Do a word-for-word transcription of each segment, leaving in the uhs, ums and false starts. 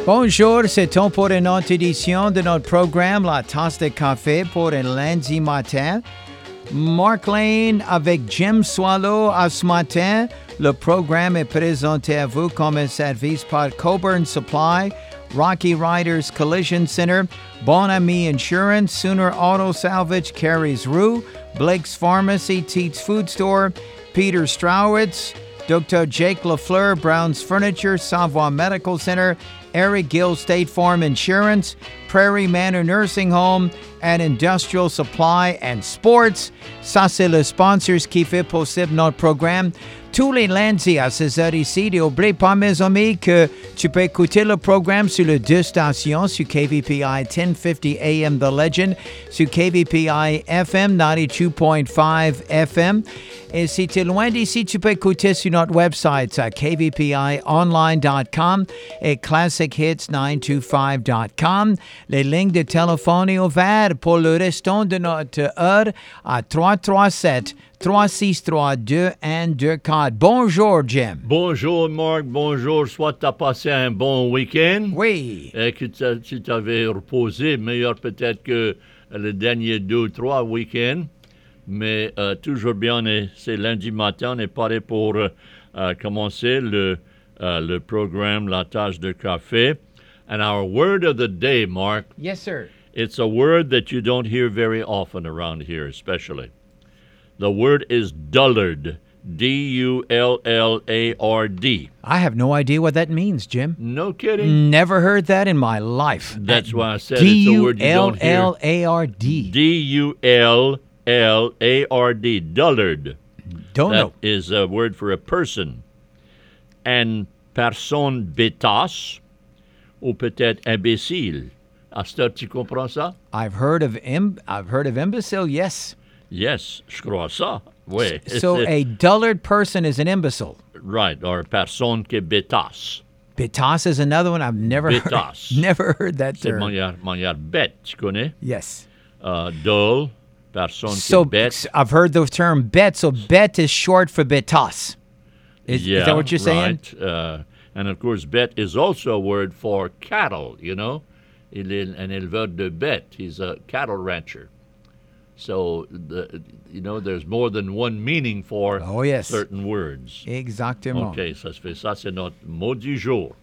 Bonjour, c'est temps pour une autre édition de notre programme La Tasse de Café pour un lundi matin. Mark Lane avec Jim Swallow à ce matin. Le programme est présenté à vous comme un service par Coburn Supply, Rocky Riders Collision Center, Bon Ami Insurance, Sooner Auto Salvage, Carey's Rue, Blake's Pharmacy, Teats Food Store, Peter Strawitz, Doctor Jake LaFleur, Brown's Furniture, Savoie Medical Center, Eric Gill State Farm Insurance, Prairie Manor Nursing Home, and Industrial Supply and Sports. Ça, c'est le sponsors qui fait possible notre programme. Tous les lundis à ces heures ici, n'oubliez pas, mes amis, que tu peux écouter le programme sur les deux stations, sur K V P I ten fifty A M The Legend, sur K V P I F M ninety-two point five F M. Et si tu es loin d'ici, tu peux écouter sur notre website à k v p i online dot com et classic hits nine two five dot com. Les lignes de téléphone sont ouvertes pour le restant de notre heure à trois trois sept, trois six trois, deux un deux quatre. Bonjour, Jim. Bonjour, Marc. Bonjour. Soit tu as passé un bon week-end. Oui. Et que tu t'avais reposé, meilleur peut-être que les derniers deux ou trois week-ends. Mais euh, toujours bien, c'est lundi matin, on est paré pour euh, commencer le, euh, le programme La Tasse de Café. And our word of the day, Mark. Yes, sir. It's a word that you don't hear very often around here, especially. The word is dullard. D U L L A R D. I have no idea what that means, Jim. No kidding. Never heard that in my life. That's why I said it's a word you don't hear. D U L L A R D. D U L L A R D. Dullard. Don't that know. That is a word for a person. And personne bêtasse, ou peut-être imbécile. Asta, tu comprends ça? I've heard of im- I've heard of imbecile, yes. Yes, je crois ça. Oui. So a dullard person is an imbecile. Right, or personne qui bêtasse. Bêtasse is another one I've never Bêtasse. heard. Never heard that C'est term. manière, manière bête, tu connais? Yes. Uh, dull, personne So qui bête. I've heard the term bet. So bet is short for bêtasse. Is, yeah, is that what you're saying? Right. Uh, and of course, bet is also a word for cattle, you know? Il est un éleveur de bêtes. He's a cattle rancher. So, the, you know, there's more than one meaning for oh, yes. certain words. Exactement. OK, ça se fait ça, c'est notre mot du jour.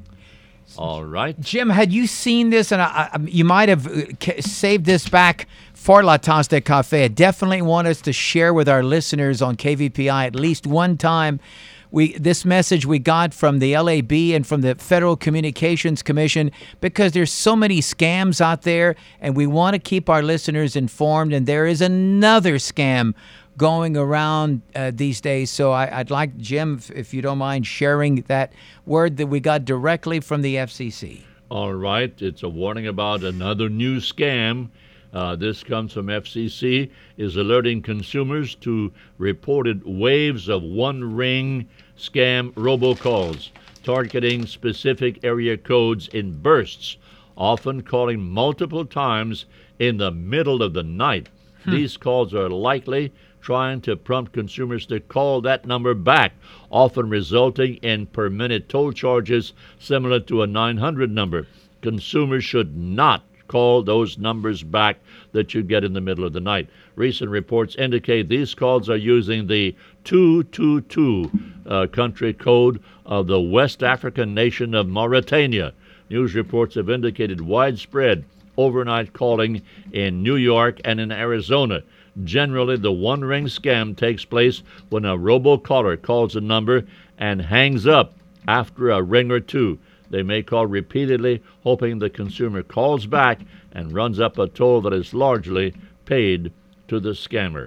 All right. Jim, had you seen this, and I, I, you might have uh, saved this back for La Tasse de Café. I definitely want us to share with our listeners on K V P I at least one time. We this message we got from the L A B and from the Federal Communications Commission, because there's so many scams out there, and we want to keep our listeners informed. And there is another scam going around uh, these days. So I, I'd like, Jim, if, if you don't mind sharing that word that we got directly from the F C C. All right. It's a warning about another new scam. Uh, this comes from F C C, is alerting consumers to reported waves of one-ring scam robocalls targeting specific area codes in bursts, often calling multiple times in the middle of the night. Hmm. These calls are likely trying to prompt consumers to call that number back, often resulting in per-minute toll charges similar to a nine hundred number. Consumers should not call those numbers back that you get in the middle of the night. Recent reports indicate these calls are using the two two two uh, country code of the West African nation of Mauritania. News reports have indicated widespread overnight calling in New York and in Arizona. Generally, the one-ring scam takes place when a robocaller calls a number and hangs up after a ring or two. They may call repeatedly, hoping the consumer calls back and runs up a toll that is largely paid to the scammer.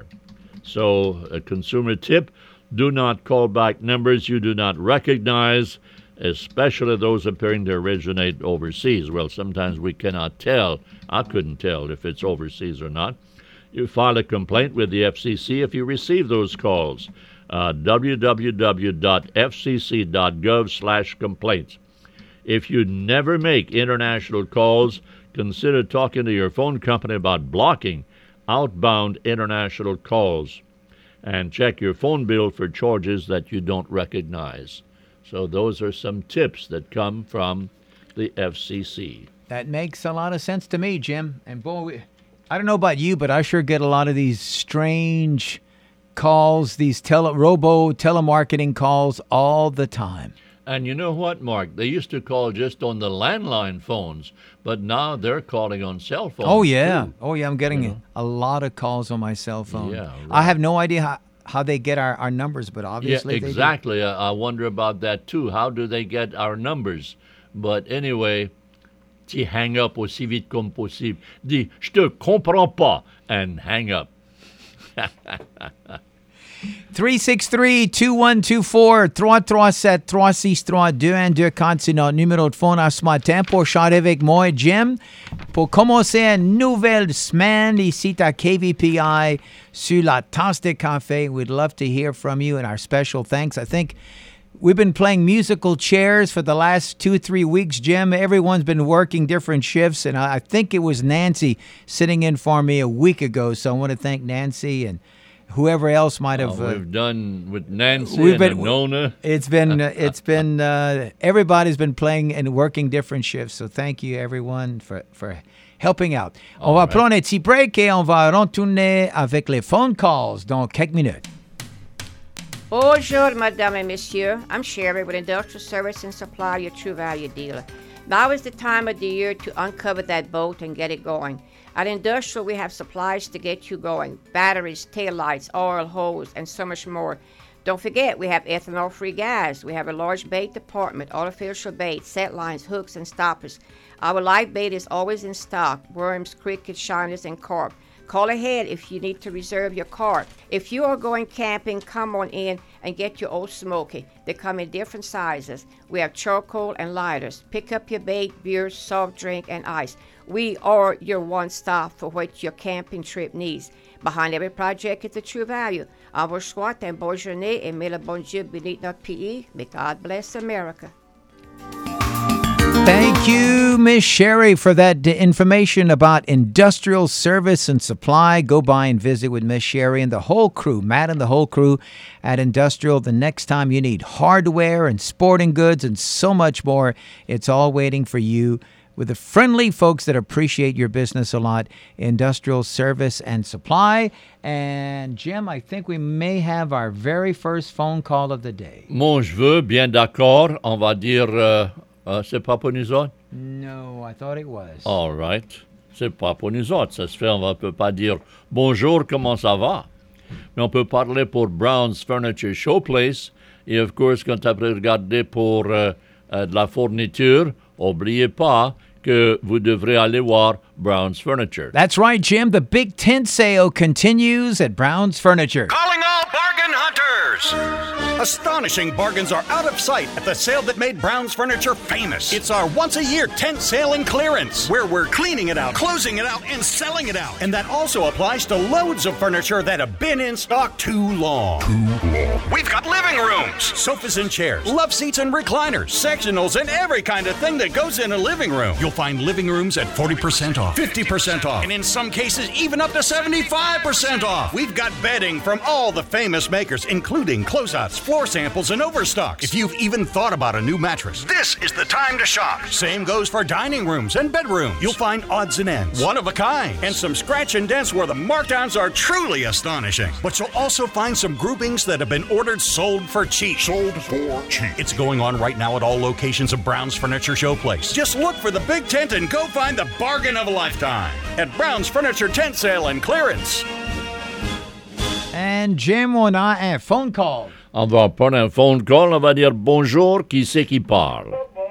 So, a consumer tip, do not call back numbers you do not recognize, especially those appearing to originate overseas. Well, sometimes we cannot tell. I couldn't tell if it's overseas or not. You file a complaint with the F C C if you receive those calls. Uh, w w w dot f c c dot gov slash complaints. If you never make international calls, consider talking to your phone company about blocking outbound international calls. And check your phone bill for charges that you don't recognize. So those are some tips that come from the F C C. That makes a lot of sense to me, Jim. And boy, we, I don't know about you, but I sure get a lot of these strange calls, these tele, robo telemarketing calls all the time. And you know what, Mark? They used to call just on the landline phones, but now they're calling on cell phones. Oh, yeah. too. Oh, yeah. I'm getting You know? a lot of calls on my cell phone. Yeah, I right. have no idea how, how they get our, our numbers, but obviously Yeah, they do. exactly. I, I wonder about that too. How do they get our numbers? But anyway, tu hang up aussi vite comme possible. Dis, je te comprends pas, and hang up. three six three, two one two four, trois trois sept, trois six trois, deux un deux quatre, c'est notre numéro de phone à ce matin pour chanter avec moi et Jim. Pour commencer une nouvelle semaine ici à K V P I sur la tasse de café. We'd love to hear from you and our special thanks. I think we've been playing musical chairs for the last two, three weeks, Jim. Everyone's been working different shifts, and I I think it was Nancy sitting in for me a week ago, so I want to thank Nancy and whoever else might have. Uh, Uh, we've done with Nancy we've and been- Nona. it's been, uh, it's been. Uh, everybody's been playing and working different shifts. So thank you, everyone, for for helping out. On va right. prendre un petit break et on va retourner avec les phone calls dans quelques minutes. Bonjour, Madame and Monsieur. I'm Sherry with Industrial Service and Supply, your True Value dealer. Now is the time of the year to uncover that boat and get it going. At Industrial, we have supplies to get you going. Batteries, taillights, oil, hose, and so much more. Don't forget, we have ethanol-free gas. We have a large bait department, artificial bait, set lines, hooks, and stoppers. Our live bait is always in stock. Worms, crickets, shiners, and carp. Call ahead if you need to reserve your carp. If you are going camping, come on in and get your Old Smoky. They come in different sizes. We have charcoal and lighters. Pick up your bait, beer, soft drink, and ice. We are your one-stop for what your camping trip needs. Behind every project is the True Value. On vous souhaite un bon journée et may le bon Dieu bénisse notre pays. May God bless America. Thank you, Miss Sherry, for that d- information about industrial service and supply. Go by and visit with Miss Sherry and the whole crew, Matt and the whole crew at Industrial. The next time you need hardware and sporting goods and so much more, it's all waiting for you with the friendly folks that appreciate your business a lot, Industrial Service and Supply. And Jim, I think we may have our very first phone call of the day. Mon cheveu, bien d'accord. On va dire, euh, euh, c'est pas pour nous autres? No, I thought it was. All right. C'est pas pour nous autres. Ça se fait, on ne peut pas dire bonjour, comment ça va? Mais on peut parler pour Brown's Furniture Showplace. Et of course, quand tu as regardé pour euh, euh, de la fourniture, n'oubliez pas que vous devrez aller voir Brown's Furniture. That's right, Jim. The big tent sale continues at Brown's Furniture. Calling all bargain hunters! Astonishing bargains are out of sight at the sale that made Brown's Furniture famous. It's our once-a-year tent sale and clearance, where we're cleaning it out, closing it out, and selling it out. And that also applies to loads of furniture that have been in stock too long. Too long. We've got living rooms, sofas and chairs, love seats and recliners, sectionals, and every kind of thing that goes in a living room. You'll find living rooms at forty percent off, fifty percent off, and in some cases, even up to seventy-five percent off. We've got bedding from all the famous makers, including closeouts, floor samples, and overstocks. If you've even thought about a new mattress, this is the time to shop. Same goes for dining rooms and bedrooms. You'll find odds and ends, one of a kind, and some scratch and dents where the markdowns are truly astonishing. But you'll also find some groupings that have been ordered sold for cheap. Sold for cheap. It's going on right now at all locations of Brown's Furniture Showplace. Just look for the big tent and go find the bargain of a lifetime at Brown's Furniture Tent Sale and Clearance. And Jim, on a un phone call. On va prendre un phone call, on va dire bonjour, qui c'est qui parle?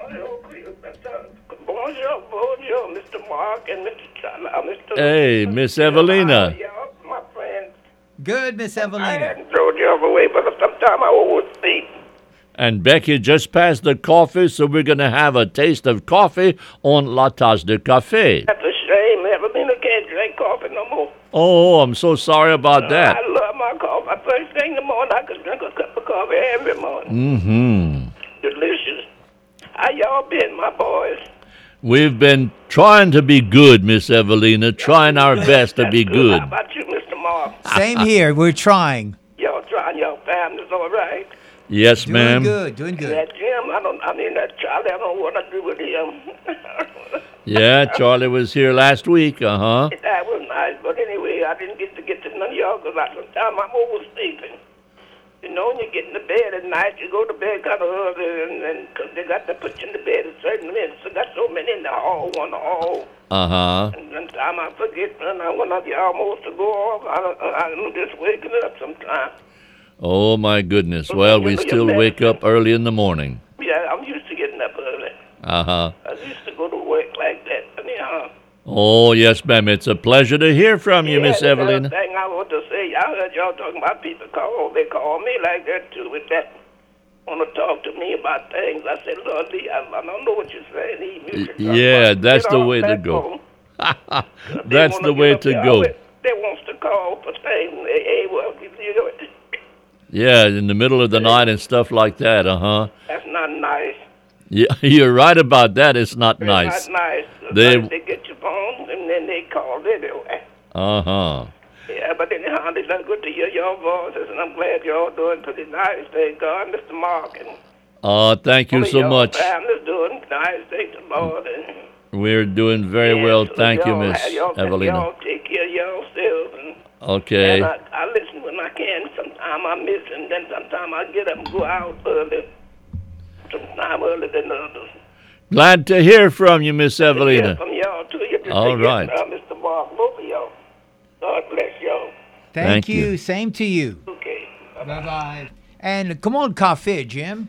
Bonjour, bonjour, Mister Mark and Mister Chala, Mister Hey, Miss Evelina. Yeah, my friend. Good, Miss I Evelina. hadn't thrown you away, but sometime I oversleep. And Becky just passed the coffee, so we're going to have a taste of coffee on La Tasse de Café. That's a shame. Evelina can't drink coffee no more. Oh, I'm so sorry about that. I love my coffee. First thing in the morning, I could drink a cup of coffee every morning. Mm-hmm. Delicious. How y'all been, my boys? We've been trying to be good, Miss Evelina, trying our best to That's be good. How about you, Mister Mark? Same here. We're trying. Y'all trying, y'all family's all right? Yes, Doing ma'am. good, doing good. That Jim, I don't. I mean that Charlie. I don't know what I do with him. Yeah, Charlie was here last week. Uh huh. That was nice, but anyway, I didn't get to get to none of y'all because sometimes I'm oversleeping. You know, when you get in the bed at night, you go to bed kind of early, and then cause they got to put you in the bed at certain minutes. They got so many in the hall, one hall. Uh huh. And sometimes I forget, and I when I get almost to go off, I don't, I'm just waking up sometimes. Oh my goodness. Well, we still wake up early in the morning. Yeah, I'm used to getting up early. Uh huh. I used to go to work like that. Anyhow. Oh yes, ma'am. It's a pleasure to hear from you, Yeah, Miss the Evelina. other thing I want to say, I heard y'all talking about people call. They call me like that too. With that, want to talk to me about things. I said, Lord, Lee, I, I don't know what you're saying. He, you should talk Yeah, about- that's get the off way to that go. phone. They That's wanna the get way up to there. go. Always- They wants to call for things. Hey, hey, well, you know, Yeah, in the middle of the night and stuff like that. Uh huh. that's not nice. Yeah, you're right about that. It's not It's nice. not nice. They- They, they get your phone and then they call anyway. Uh huh. Yeah, but anyhow, it's not good to hear your voices, and I'm glad y'all doing pretty nice. Thank God, Mister Mark. And Uh, thank you all of so y'all much. family's doing nice. Thank the Lord. And We're doing very yeah, well. so Thank you, y'all Miss have- y'all, Evelina. Y'all take care of yourselves. And, Okay. and I, I listen when I can. Sometimes I miss, and then sometimes I get up and go out early. Sometime earlier than others. Glad to hear from you, Miss Hear Evelina. from y'all too. You All take care, right. uh, Mister Mark, both of y'all. God bless y'all. Thank, Thank you. you. Same to you. Okay. Bye-bye. And come on, café, Jim.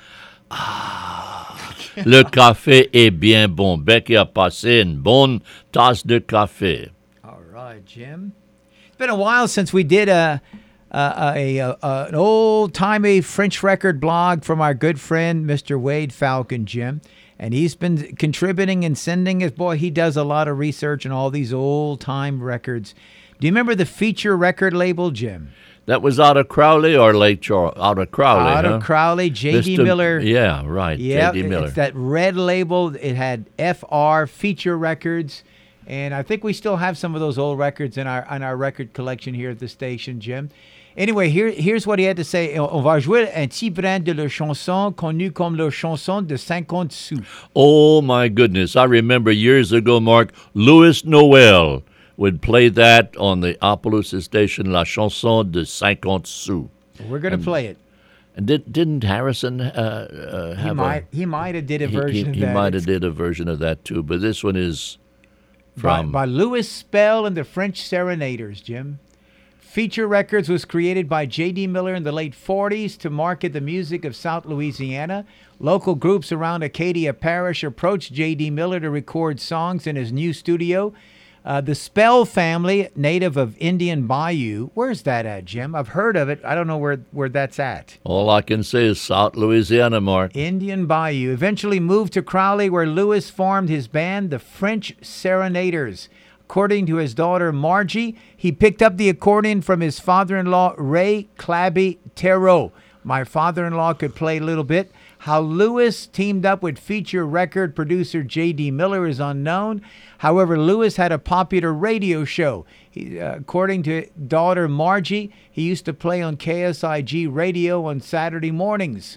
Le café est bien bon. Becky a passé une bonne tasse de café. All right, Jim. It's been a while since we did a, a, a, a, a an old-timey French record blog from our good friend, Mister Wade Falcon, Jim. And he's been contributing and sending us. Boy, he does a lot of research on all these old-time records. Do you remember the feature record label, Jim? That was out of Crowley or Lake Charles? Out of Crowley, Out huh? of Crowley, J D. Mister Miller. Yeah, right. Yeah, J D. Miller. it's that red label. It had F R Feature Records, and I think we still have some of those old records in our in our record collection here at the station, Jim. Anyway, here here's what he had to say. On va jouer un petit brin de la chanson connue comme la chanson de cinquante sous. Oh, my goodness. I remember years ago, Mark, Louis Noel would play that on the Opelousas station, La Chanson de cinquante sous. We're gonna play it. And did, didn't Harrison uh, uh, He have might a... he might have did a He, version he, of he that. might It's have did a version of that, too. But this one is by, from... by Louis Spell and the French Serenaders, Jim. Feature Records was created by J D. Miller in the late forties to market the music of South Louisiana. Local groups around Acadia Parish approached J D. Miller to record songs in his new studio. Uh, the Spell family, native of Indian Bayou. Where's that at, Jim? I've heard of it. I don't know where, where that's at. All I can say is South Louisiana, Mark. Indian Bayou. Eventually moved to Crowley, where Louis formed his band, the French Serenaders. According to his daughter Margie, he picked up the accordion from his father-in-law Ray Clabby Terreau. My father-in-law could play a little bit. How Louis teamed up with feature record producer J D. Miller is unknown. However, Louis had a popular radio show. He, uh, according to daughter Margie, he used to play on K S I G radio on Saturday mornings.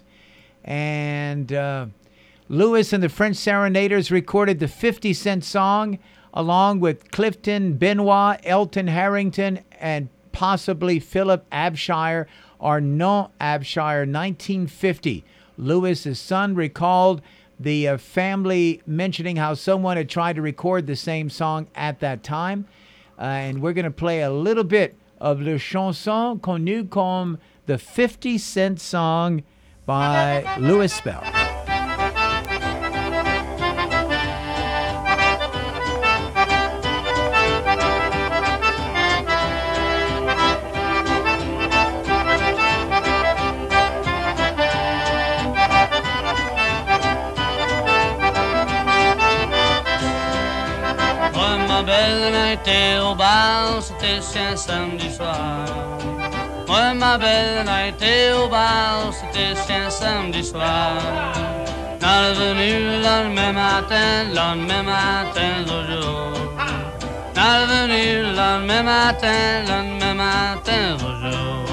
And uh, Louis and the French Serenaders recorded the fifty cent song along with Clifton Benoit, Elton Harrington, and possibly Philip Abshire or Non Abshire, nineteen fifty. Louis's son recalled the uh, family mentioning how someone had tried to record the same song at that time. Uh, and we're going to play a little bit of Le Chanson Connue comme the fifty cent song by Louis Spell. Ma belle m'a été au bal, c'était un samedi soir. Moi, ma belle m'a été au bal, c'était un samedi soir. Dans le venu le lendemain matin, le lendemain matin toujours. Dans le venu le lendemain matin, le lendemain matin toujours.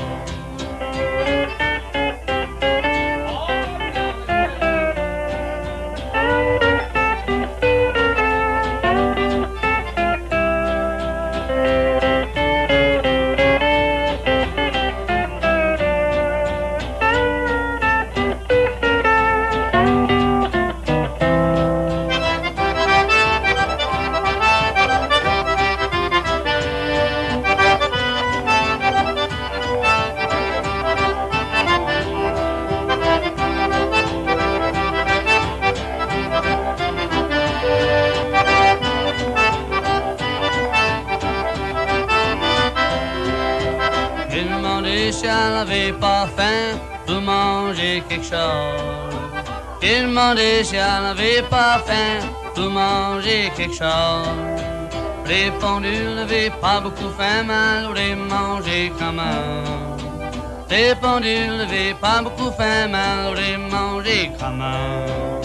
si elle n'avait pas faim pour manger quelque chose. J'ai demandé si elle n'avait pas faim pour manger quelque chose. Répondu, n'avait pas beaucoup faim, mais elle aurait mangé quand même. Répondu, n'avait pas beaucoup faim, mais elle aurait mangé quand même.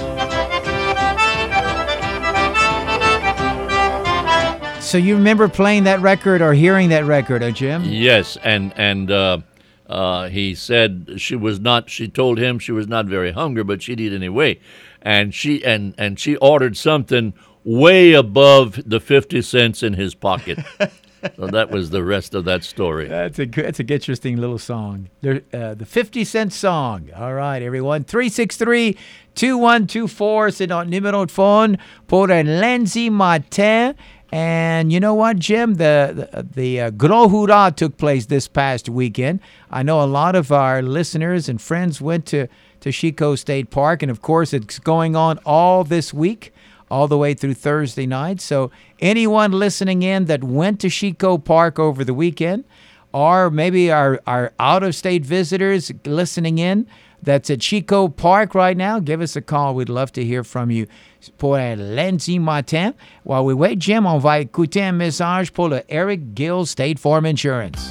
So you remember playing that record or hearing that record, uh, Jim? Yes, and and uh, uh, he said she was not. She told him she was not very hungry, but she'd eat anyway, and she and and she ordered something way above the fifty cents in his pocket. So that was the rest of that story. That's a good, that's a interesting little song. There, uh, the fifty cent song. All right, everyone. three six three, two one two four, c'est notre numéro de phone pour un lundi matin. And you know what, Jim? The the, the uh, Gros Hurrah took place this past weekend. I know a lot of our listeners and friends went to, to Chico State Park. And, of course, it's going on all this week, all the way through Thursday night. So anyone listening in that went to Chico Park over the weekend, or maybe our, our out-of-state visitors listening in that's at Chico Park right now, give us a call. We'd love to hear from you pour un lundi matin. While we wait, Jim, on va écouter un message pour le Eric Gill State Farm Insurance.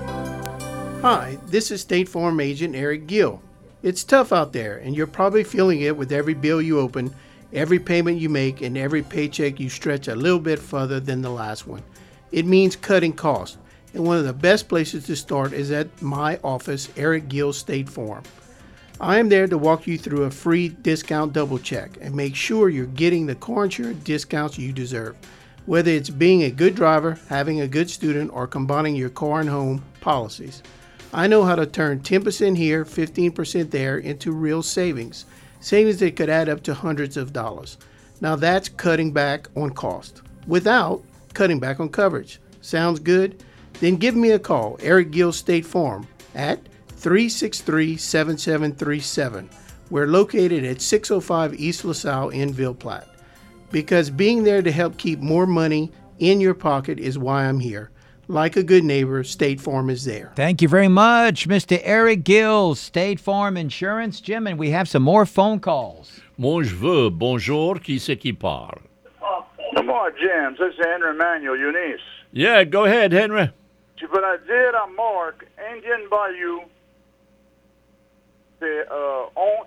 Hi, this is State Farm Agent Eric Gill. It's tough out there, and you're probably feeling it with every bill you open, every payment you make, and every paycheck you stretch a little bit further than the last one. It means cutting costs, and one of the best places to start is at my office, Eric Gill State Farm. I am there to walk you through a free discount double check and make sure you're getting the car insurance discounts you deserve. Whether it's being a good driver, having a good student, or combining your car and home policies. I know how to turn ten percent here, fifteen percent there into real savings. Savings that could add up to hundreds of dollars. Now that's cutting back on cost without cutting back on coverage. Sounds good? Then give me a call, Eric Gill State Farm, at three six three, seven seven three seven. We're located at six oh five East LaSalle in Ville Platte. Because being there to help keep more money in your pocket is why I'm here. Like a good neighbor, State Farm is there. Thank you very much, Mister Eric Gill, State Farm Insurance. Jim, and we have some more phone calls. Moi, je veux. Bonjour, qui c'est qui parle? Good morning, James. This is Henry Manuel Eunice. Yeah, go ahead, Henry. Tu voudrais dire à Mark, Indian Bayou, c'est uh, Aunt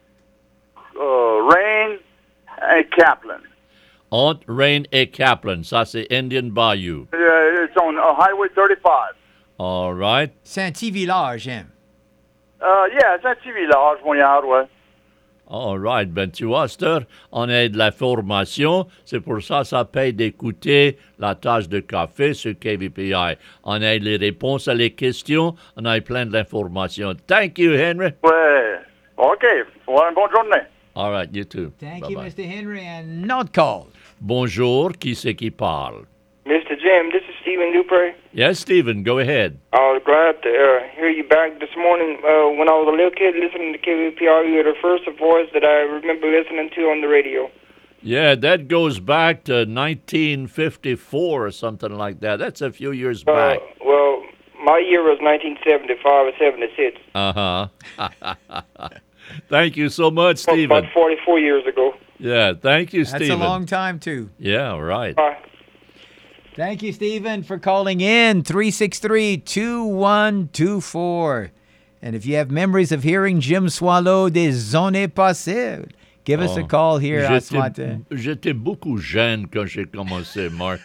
uh, Rain et Kaplan. Aunt Rain et Kaplan. Ça, c'est Indian Bayou. Yeah, it's on uh, Highway thirty-five. All right. C'est un petit village, Jim. Uh, yeah, c'est un petit village, Montréal, ouais. All right. Ben, tu vois, Steur, on a de la formation. C'est pour ça ça paye d'écouter la tâche de café sur K V P I. On a les réponses à les questions. On a plein d'informations. Thank you, Henry. Ouais. OK. Ouais, bonne journée. All right, you too. Thank Bye-bye. you, Mister Henry, and not call. Bonjour, qui c'est qui parle? Mister Jim, this is Stephen Dupre. Yes, Stephen, go ahead. I was glad to uh, hear you back this morning. Uh, when I was a little kid listening to K V P R, you were the first voice that I remember listening to on the radio. Yeah, that goes back to nineteen fifty-four or something like that. That's a few years Uh, back. well, my year was nineteen seventy-five or seventy-six. Uh-huh. Thank you so much, Stephen. About forty-four years ago. Yeah, thank you, That's Stephen. a long time, too. Yeah, right. Bye. Thank you, Stephen, for calling in. three six three, two one two four. And if you have memories of hearing Jim Swallow des années passées, give us a Oh, call here à ce J'étais matin. j'étais beaucoup jeune quand j'ai commencé, Mark.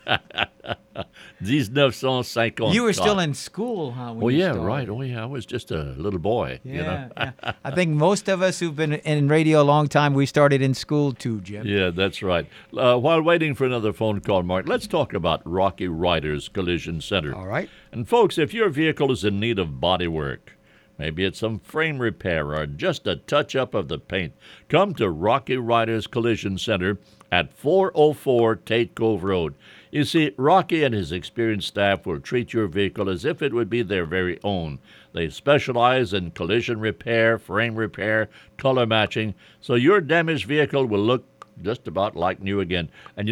nineteen fifty. You were still in school, huh? When Oh, you yeah, started? right. Oh, yeah, I was just a little boy, Yeah, you know. yeah. I think most of us who've been in radio a long time, we started in school too, Jim. Yeah, that's right. Uh, while waiting for another phone call, Mark, let's talk about Rocky Riders Collision Center. All right. And folks, if your vehicle is in need of body work, maybe it's some frame repair or just a touch-up of the paint, come to Rocky Riders Collision Center at four oh four Tate Cove Road. You see, Rocky and his experienced staff will treat your vehicle as if it would be their very own. They specialize in collision repair, frame repair, color matching, so your damaged vehicle will look just about like new again. And you know,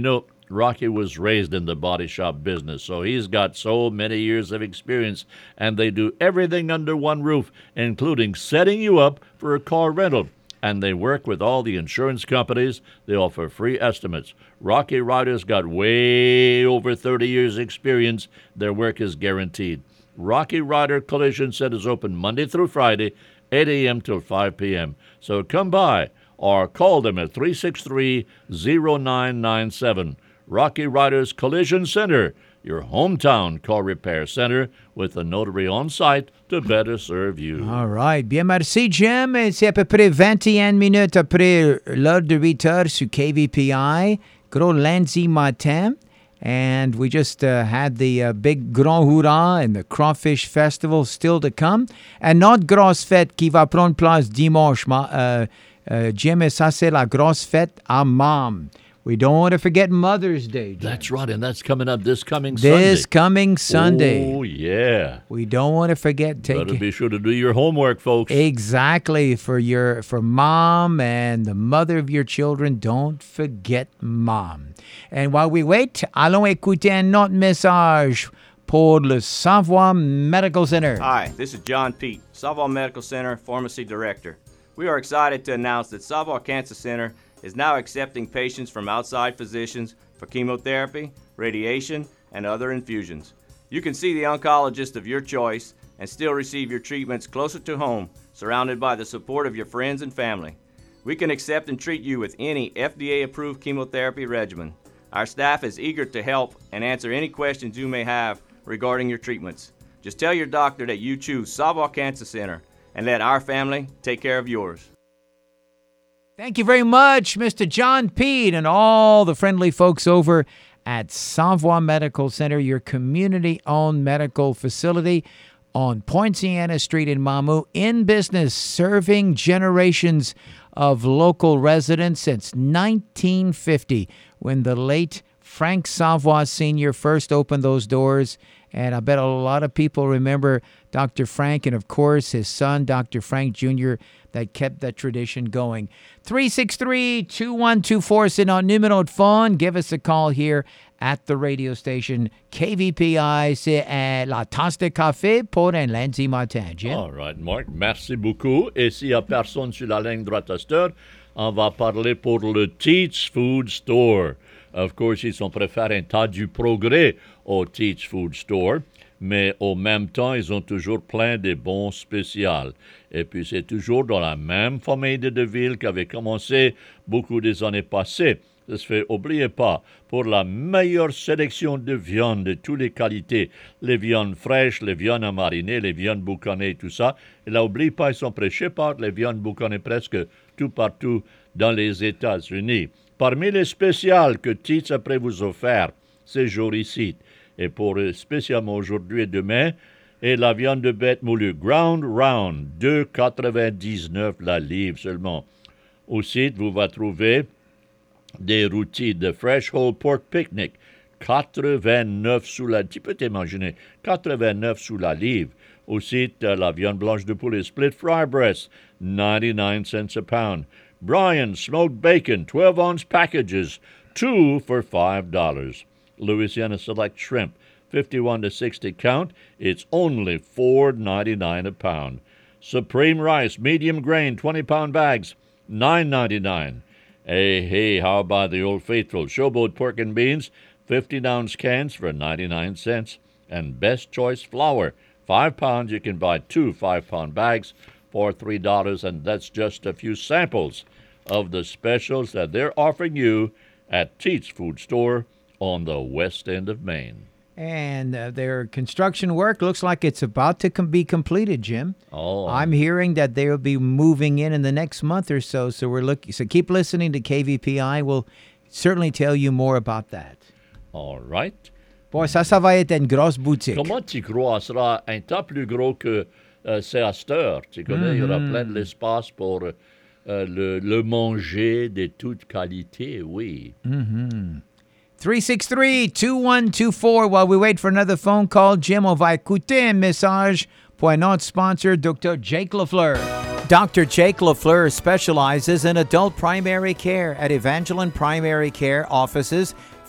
Rocky was raised in the body shop business, so he's got so many years of experience, and they do everything under one roof, including setting you up for a car rental. And they work with all the insurance companies. They offer free estimates. Rocky Ryder's got way over thirty years experience. Their work is guaranteed. Rocky Ryder Collision Center is open Monday through Friday, eight a.m. till five p.m. So come by or call them at three six three, zero nine nine seven. Rocky Ryder's Collision Center, your hometown car repair center with a notary on site to better serve you. All right. Bien, merci, Jim. Et c'est à peu près vingt et une minutes après l'heure de huit heures sur K V P I. Gros lundi matin. And we just uh, had the uh, big Grand Hurrah and the Crawfish Festival still to come. And notre grosse fête qui va prendre place dimanche, ma, uh, uh, Jim, et ça, c'est la grosse fête à Mom. We don't want to forget Mother's Day, Jim. That's right, and that's coming up this coming this Sunday. This coming Sunday. Oh, yeah. We don't want to forget. Take Better be sure to do your homework, folks. Exactly. For your for Mom and the mother of your children, don't forget Mom. And while we wait, allons écouter un autre message pour le Savoie Medical Center. Hi, this is John Pete, Savoie Medical Center Pharmacy Director. We are excited to announce that Savoie Cancer Center is now accepting patients from outside physicians for chemotherapy, radiation, and other infusions. You can see the oncologist of your choice and still receive your treatments closer to home, surrounded by the support of your friends and family. We can accept and treat you with any F D A-approved chemotherapy regimen. Our staff is eager to help and answer any questions you may have regarding your treatments. Just tell your doctor that you choose Savoie Cancer Center and let our family take care of yours. Thank you very much, Mister John Pete, and all the friendly folks over at Savoie Medical Center, your community-owned medical facility on Poinciana Street in Mamou, in business, serving generations of local residents since nineteen fifty, when the late Frank Savoie Senior first opened those doors. And I bet a lot of people remember Doctor Frank and, of course, his son, Doctor Frank Junior, that kept that tradition going. three six three, two one two four, c'est notre numéro de phone. Give us a call here at the radio station. K V P I, c'est uh, la tasse de café pour un lundi matin. Jim? All right, Mark, merci beaucoup. Et s'il n'y a personne sur la ligne droite à cette heure, on va parler pour le Teats Food Store. Of course, ils ont préféré un tas du progrès au Teats Food Store, mais au même temps, ils ont toujours plein de bons spéciaux. Et puis, c'est toujours dans la même famille de Deville qu'avait commencé beaucoup des années passées. Ça se fait, oubliez pas, pour la meilleure sélection de viande de toutes les qualités, les viandes fraîches, les viandes à mariner, les viandes boucanées, tout ça. Et là, oubliez pas, ils sont prêchés par les viandes boucanées presque tout partout dans les États-Unis. Parmi les spéciales que Teats a prêt vous offert ces jours ici, et pour spécialement aujourd'hui et demain, et la viande de bête moulue Ground Round, deux quatre-vingt-dix-neuf la livre seulement. Aussi, vous va trouver des rôtis de Fresh Whole Pork Picnic, quatre-vingt-neuf sous la... Tu peux t'imaginer, quatre-vingt-neuf sous la livre. Aussi, la viande blanche de poulet Split Fry Breast, ninety-nine cents a pound. Brian Smoked Bacon, twelve-ounce packages, two for five dollars. Louisiana Select Shrimp, fifty-one to sixty count, it's only four ninety-nine a pound. Supreme Rice, medium grain, twenty-pound bags, nine ninety-nine. Hey, hey, how about the Old Faithful Showboat Pork and Beans, fifteen-ounce cans for ninety-nine cents. And Best Choice Flour, five pounds, you can buy two five-pound bags for three dollars, and that's just a few samples of the specials that they're offering you at Teats Food Store on the west end of Maine. And uh, their construction work looks like it's about to com- be completed, Jim. Oh. I'm hearing that they'll be moving in in the next month or so, so we're looking. So keep listening to K V P I. We'll certainly tell you more about that. All right. Bon, ça, ça va être une grosse boutique. Comment tu crois? Ça sera un tas plus gros que euh, c'est à cette heure. Tu connais, mm-hmm. Il y aura plein de l'espace pour euh, le, le manger de toute qualité, oui. Mm-hmm. three six three, two one two four. While we wait for another phone call, Jim, on va écouter un message pour un autre sponsor, Doctor Jake Lafleur. Doctor Jake Lafleur specializes in adult primary care at Evangeline Primary Care offices,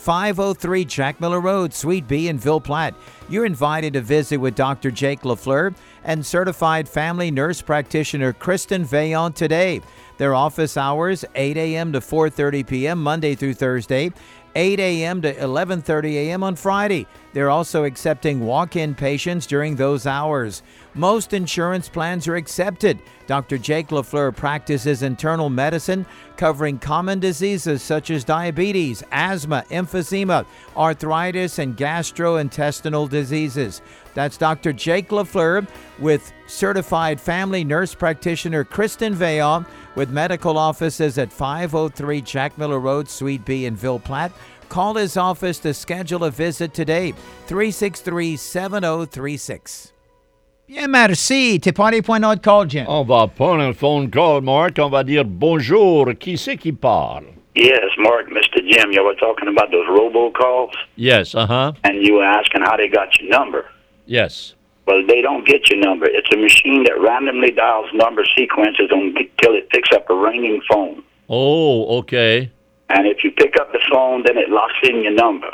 five oh three Jack Miller Road, Suite B in Ville Platte. You're invited to visit with Doctor Jake LaFleur and certified family nurse practitioner Kristen Veillon today. Their office hours, eight a.m. to four thirty p.m. Monday through Thursday, eight a.m. to eleven thirty a.m. on Friday. They're also accepting walk-in patients during those hours. Most insurance plans are accepted. Doctor Jake LaFleur practices internal medicine covering common diseases such as diabetes, asthma, emphysema, arthritis, and gastrointestinal diseases. That's Doctor Jake LaFleur with certified family nurse practitioner Kristen Veillon with medical offices at five oh three Jack Miller Road, Suite B in Ville Platte. Call his office to schedule a visit today, three six three, seven oh three six. Bien, merci. T'es pas allé point notre call, Jim. On va prendre un phone call, Mark. On va dire bonjour. Qui c'est qui parle? Yes, Mark, Mister Jim, you were talking about those robocalls, Yes, uh-huh. and you were asking how they got your number. Yes. Well, they don't get your number. It's a machine that randomly dials number sequences until it picks up a ringing phone. Oh, okay. And if you pick up the phone, then it locks in your number.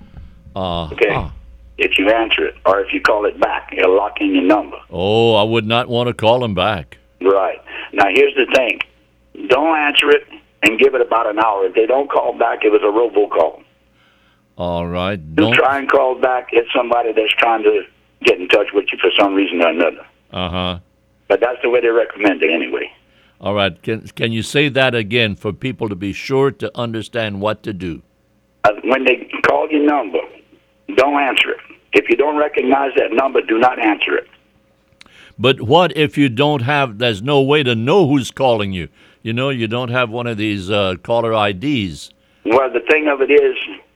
Uh, Okay? ah. If you answer it, or if you call it back, it'll lock in your number. Oh, I would not want to call him back. Right. Now, here's the thing. Don't answer it and give it about an hour. If they don't call back, it was a robocall. All right. You Don't. try and call back, it's somebody that's trying to get in touch with you for some reason or another. Uh-huh. But that's the way they recommend it anyway. All right. Can can you say that again for people to be sure to understand what to do? Uh, when they call your number, don't answer it. If you don't recognize that number, do not answer it. But what if you don't have, there's no way to know who's calling you? You know, you don't have one of these uh, caller I Ds. Well, the thing of it is,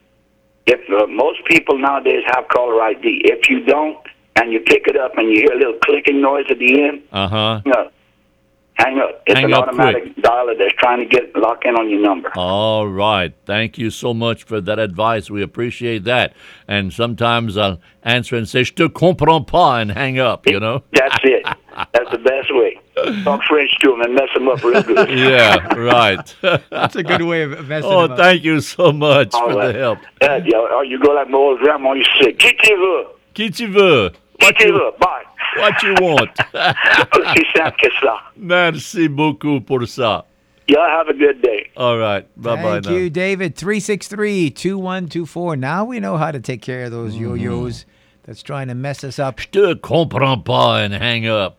if uh, most people nowadays have caller I D, if you don't, and you pick it up and you hear a little clicking noise at the end, Uh-huh. hang up. Hang up. It's Hang an up automatic dialer that's trying to get lock in on your number. All right. Thank you so much for that advice. We appreciate that. And sometimes I'll answer and say, je te comprends pas, and hang up, you know? That's it. That's the best way. Talk French to them and mess them up real good. Yeah, right. That's a good way of messing Oh, him up. thank you so much All for right. the help. Uh, yeah, or you go like my old grandma used to say, qui tu veux? Qui tu veux? Qui What tu you, veux? Bye. what you want? Aussi simple que ça. Merci beaucoup pour ça. Y'all have a good day. All right. Bye-bye Thank now. you, David. three six three, two one two four. Now we know how to take care of those yo-yos that's trying to mess us up. Je te comprends pas, and hang up.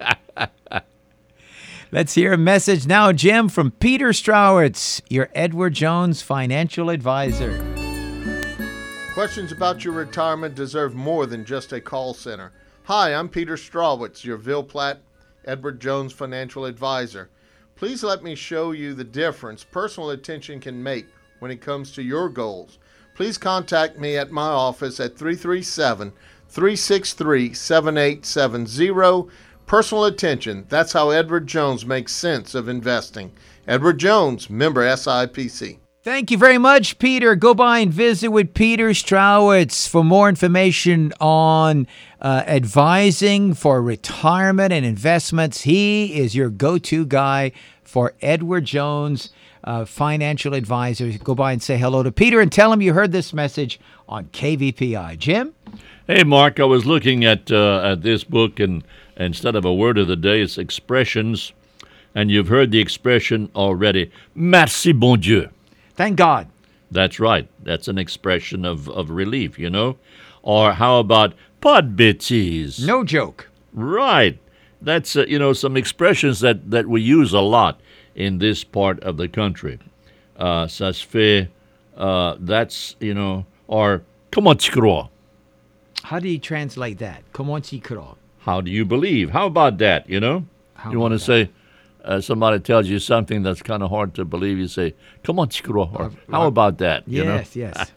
Let's hear a message now, Jim, from Peter Strawitz, your Edward Jones financial advisor. Questions about your retirement deserve more than just a call center. Hi, I'm Peter Strawitz, your Ville Platte Edward Jones financial advisor. Please let me show you the difference personal attention can make when it comes to your goals. Please contact me at my office at three three seven, three six three, seven eight seven zero. Personal attention, that's how Edward Jones makes sense of investing. Edward Jones, member S I P C. Thank you very much, Peter. Go by and visit with Peter Strawitz for more information on uh, advising for retirement and investments. He is your go-to guy for Edward Jones uh, financial advisors. Go by and say hello to Peter and tell him you heard this message on K V P I. Jim? Hey, Mark, I was looking at uh, at this book, and instead of a word of the day, it's expressions. And you've heard the expression already, merci bon Dieu. Thank God. That's right. That's an expression of, of relief, you know? Or how about pas de bêtises? No joke. Right. That's, uh, you know, some expressions that, that we use a lot in this part of the country. Uh, ça se fait, uh, that's, you know, or comment tu crois? How do you translate that? Comment tu crois? How do you believe? How about that, you know? How you want to about say, uh, somebody tells you something that's kind of hard to believe, you say, comment tu crois? Or, how about that, you know? Yes, yes.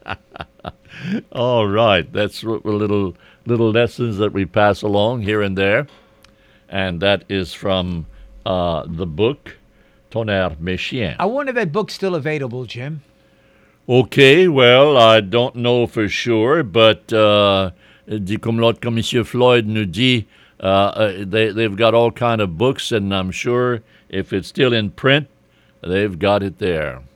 All right. That's what little little lessons that we pass along here and there. And that is from uh, the book, Tonnerre Mes Chiens. I wonder if that book's still available, Jim. Okay, well, I don't know for sure, but uh, dit comme l'autre, comme Monsieur Floyd nous dit, uh, uh, they, they've got all kind of books, and I'm sure if it's still in print, they've got it there.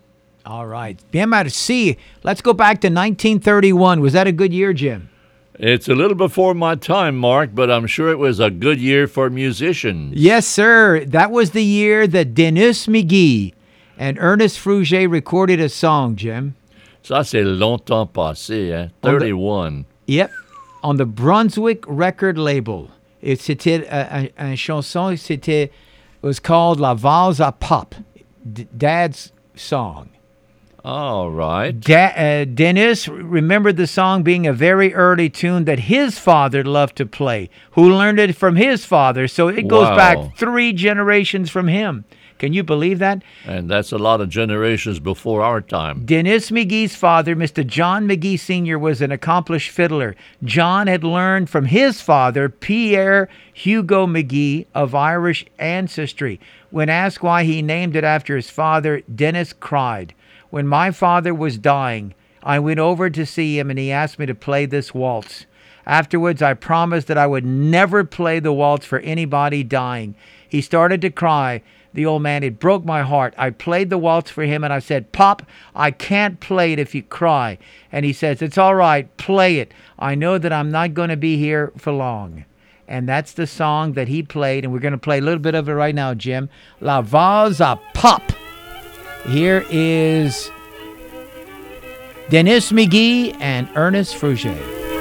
All right. Bien merci. Let's go back to nineteen thirty-one. Was that a good year, Jim? It's a little before my time, Mark, but I'm sure it was a good year for musicians. Yes, sir. That was the year that Dennis McGee and Ernest Frugier recorded a song, Jim. Ça, c'est longtemps passé, hein? thirty-one. The, yep. On the Brunswick record label. Et c'était uh, un, un chanson, c'était, it was called La Valse à Pop, D- Dad's song. All right. Da- uh, Dennis remembered the song being a very early tune that his father loved to play, who learned it from his father. So it goes Wow. back three generations from him. Can you believe that? And that's a lot of generations before our time. Dennis McGee's father, Mister John McGee Senior, was an accomplished fiddler. John had learned from his father, Pierre Hugo McGee, of Irish ancestry. When asked why he named it after his father, Dennis cried, "When my father was dying, I went over to see him and he asked me to play this waltz. Afterwards, I promised that I would never play the waltz for anybody dying. He started to cry. The old man, it broke my heart. I played the waltz for him and I said, 'Pop, I can't play it if you cry.' And he says, 'It's all right, play it. I know that I'm not going to be here for long.'" And that's the song that he played, and we're going to play a little bit of it right now, Jim. La Valse à Pop. Here is Dennis McGee and Ernest Frugier.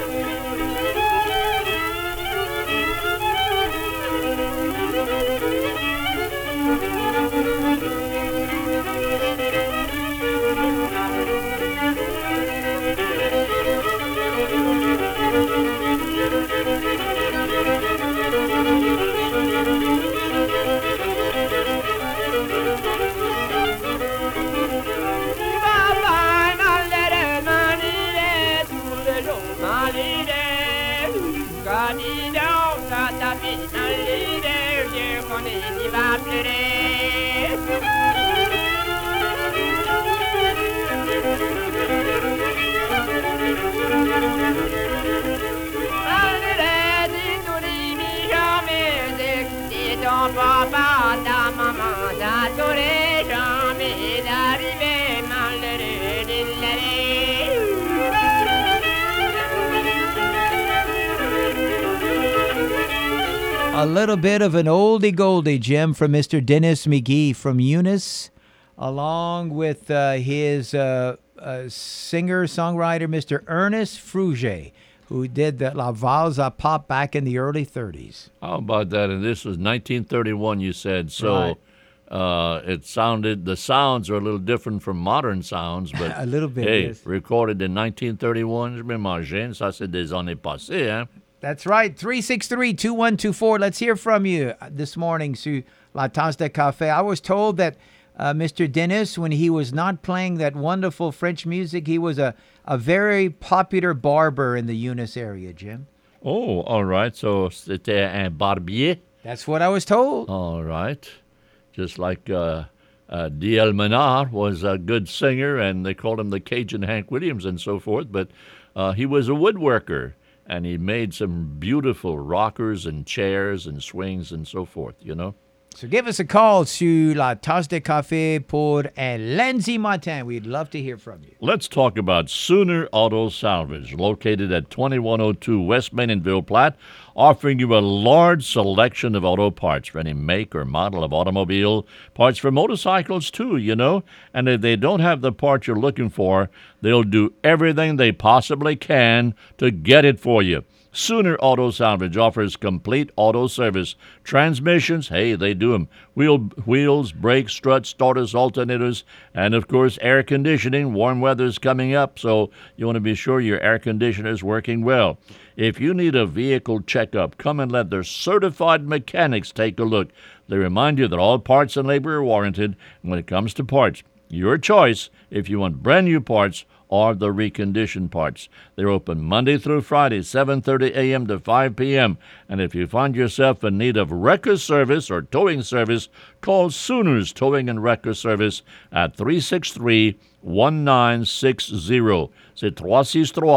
A little bit of an oldie goldie, Jim, from Mister Dennis McGee from Eunice, along with uh, his uh, uh, singer-songwriter, Mister Ernest Frugier, who did the La Valse à Pop back in the early thirties. How about that? And this was nineteen thirty-one, you said. So Right. uh, it sounded, the sounds are a little different from modern sounds, but A little bit, hey, yes. recorded in nineteen thirty-one, je m'imagine, ça c'est des années passées, hein? That's right. three six three, two one two four. Let's hear from you this morning, Sue La Tasse de Café. I was told that uh, Mister Dennis, when he was not playing that wonderful French music, he was a, a very popular barber in the Eunice area, Jim. Oh, all right. So c'était un barbier. That's what I was told. All right. Just like uh, uh, D L Menard was a good singer, and they called him the Cajun Hank Williams and so forth, but uh, he was a woodworker. And he made some beautiful rockers and chairs and swings and so forth, you know. So give us a call sur La Tasse de Café pour un lundi matin. We'd love to hear from you. Let's talk about Sooner Auto Salvage, located at twenty-one oh two West Main in Ville Platte, offering you a large selection of auto parts for any make or model of automobile, parts for motorcycles too, you know. And if they don't have the part you're looking for, they'll do everything they possibly can to get it for you. Sooner Auto Salvage offers complete auto service. Transmissions, hey, they do them. Wheel, wheels, brakes, struts, starters, alternators, and, of course, air conditioning. Warm weather's coming up, so you want to be sure your air conditioner's working well. If you need a vehicle checkup, come and let their certified mechanics take a look. They remind you that all parts and labor are warranted. And when it comes to parts, your choice if you want brand new parts or the reconditioned parts. They're open Monday through Friday, seven thirty a.m. to five p.m. And if you find yourself in need of wrecker service or towing service, call Sooners Towing and Wrecker Service at three six three, one nine six zero. C'est three six three,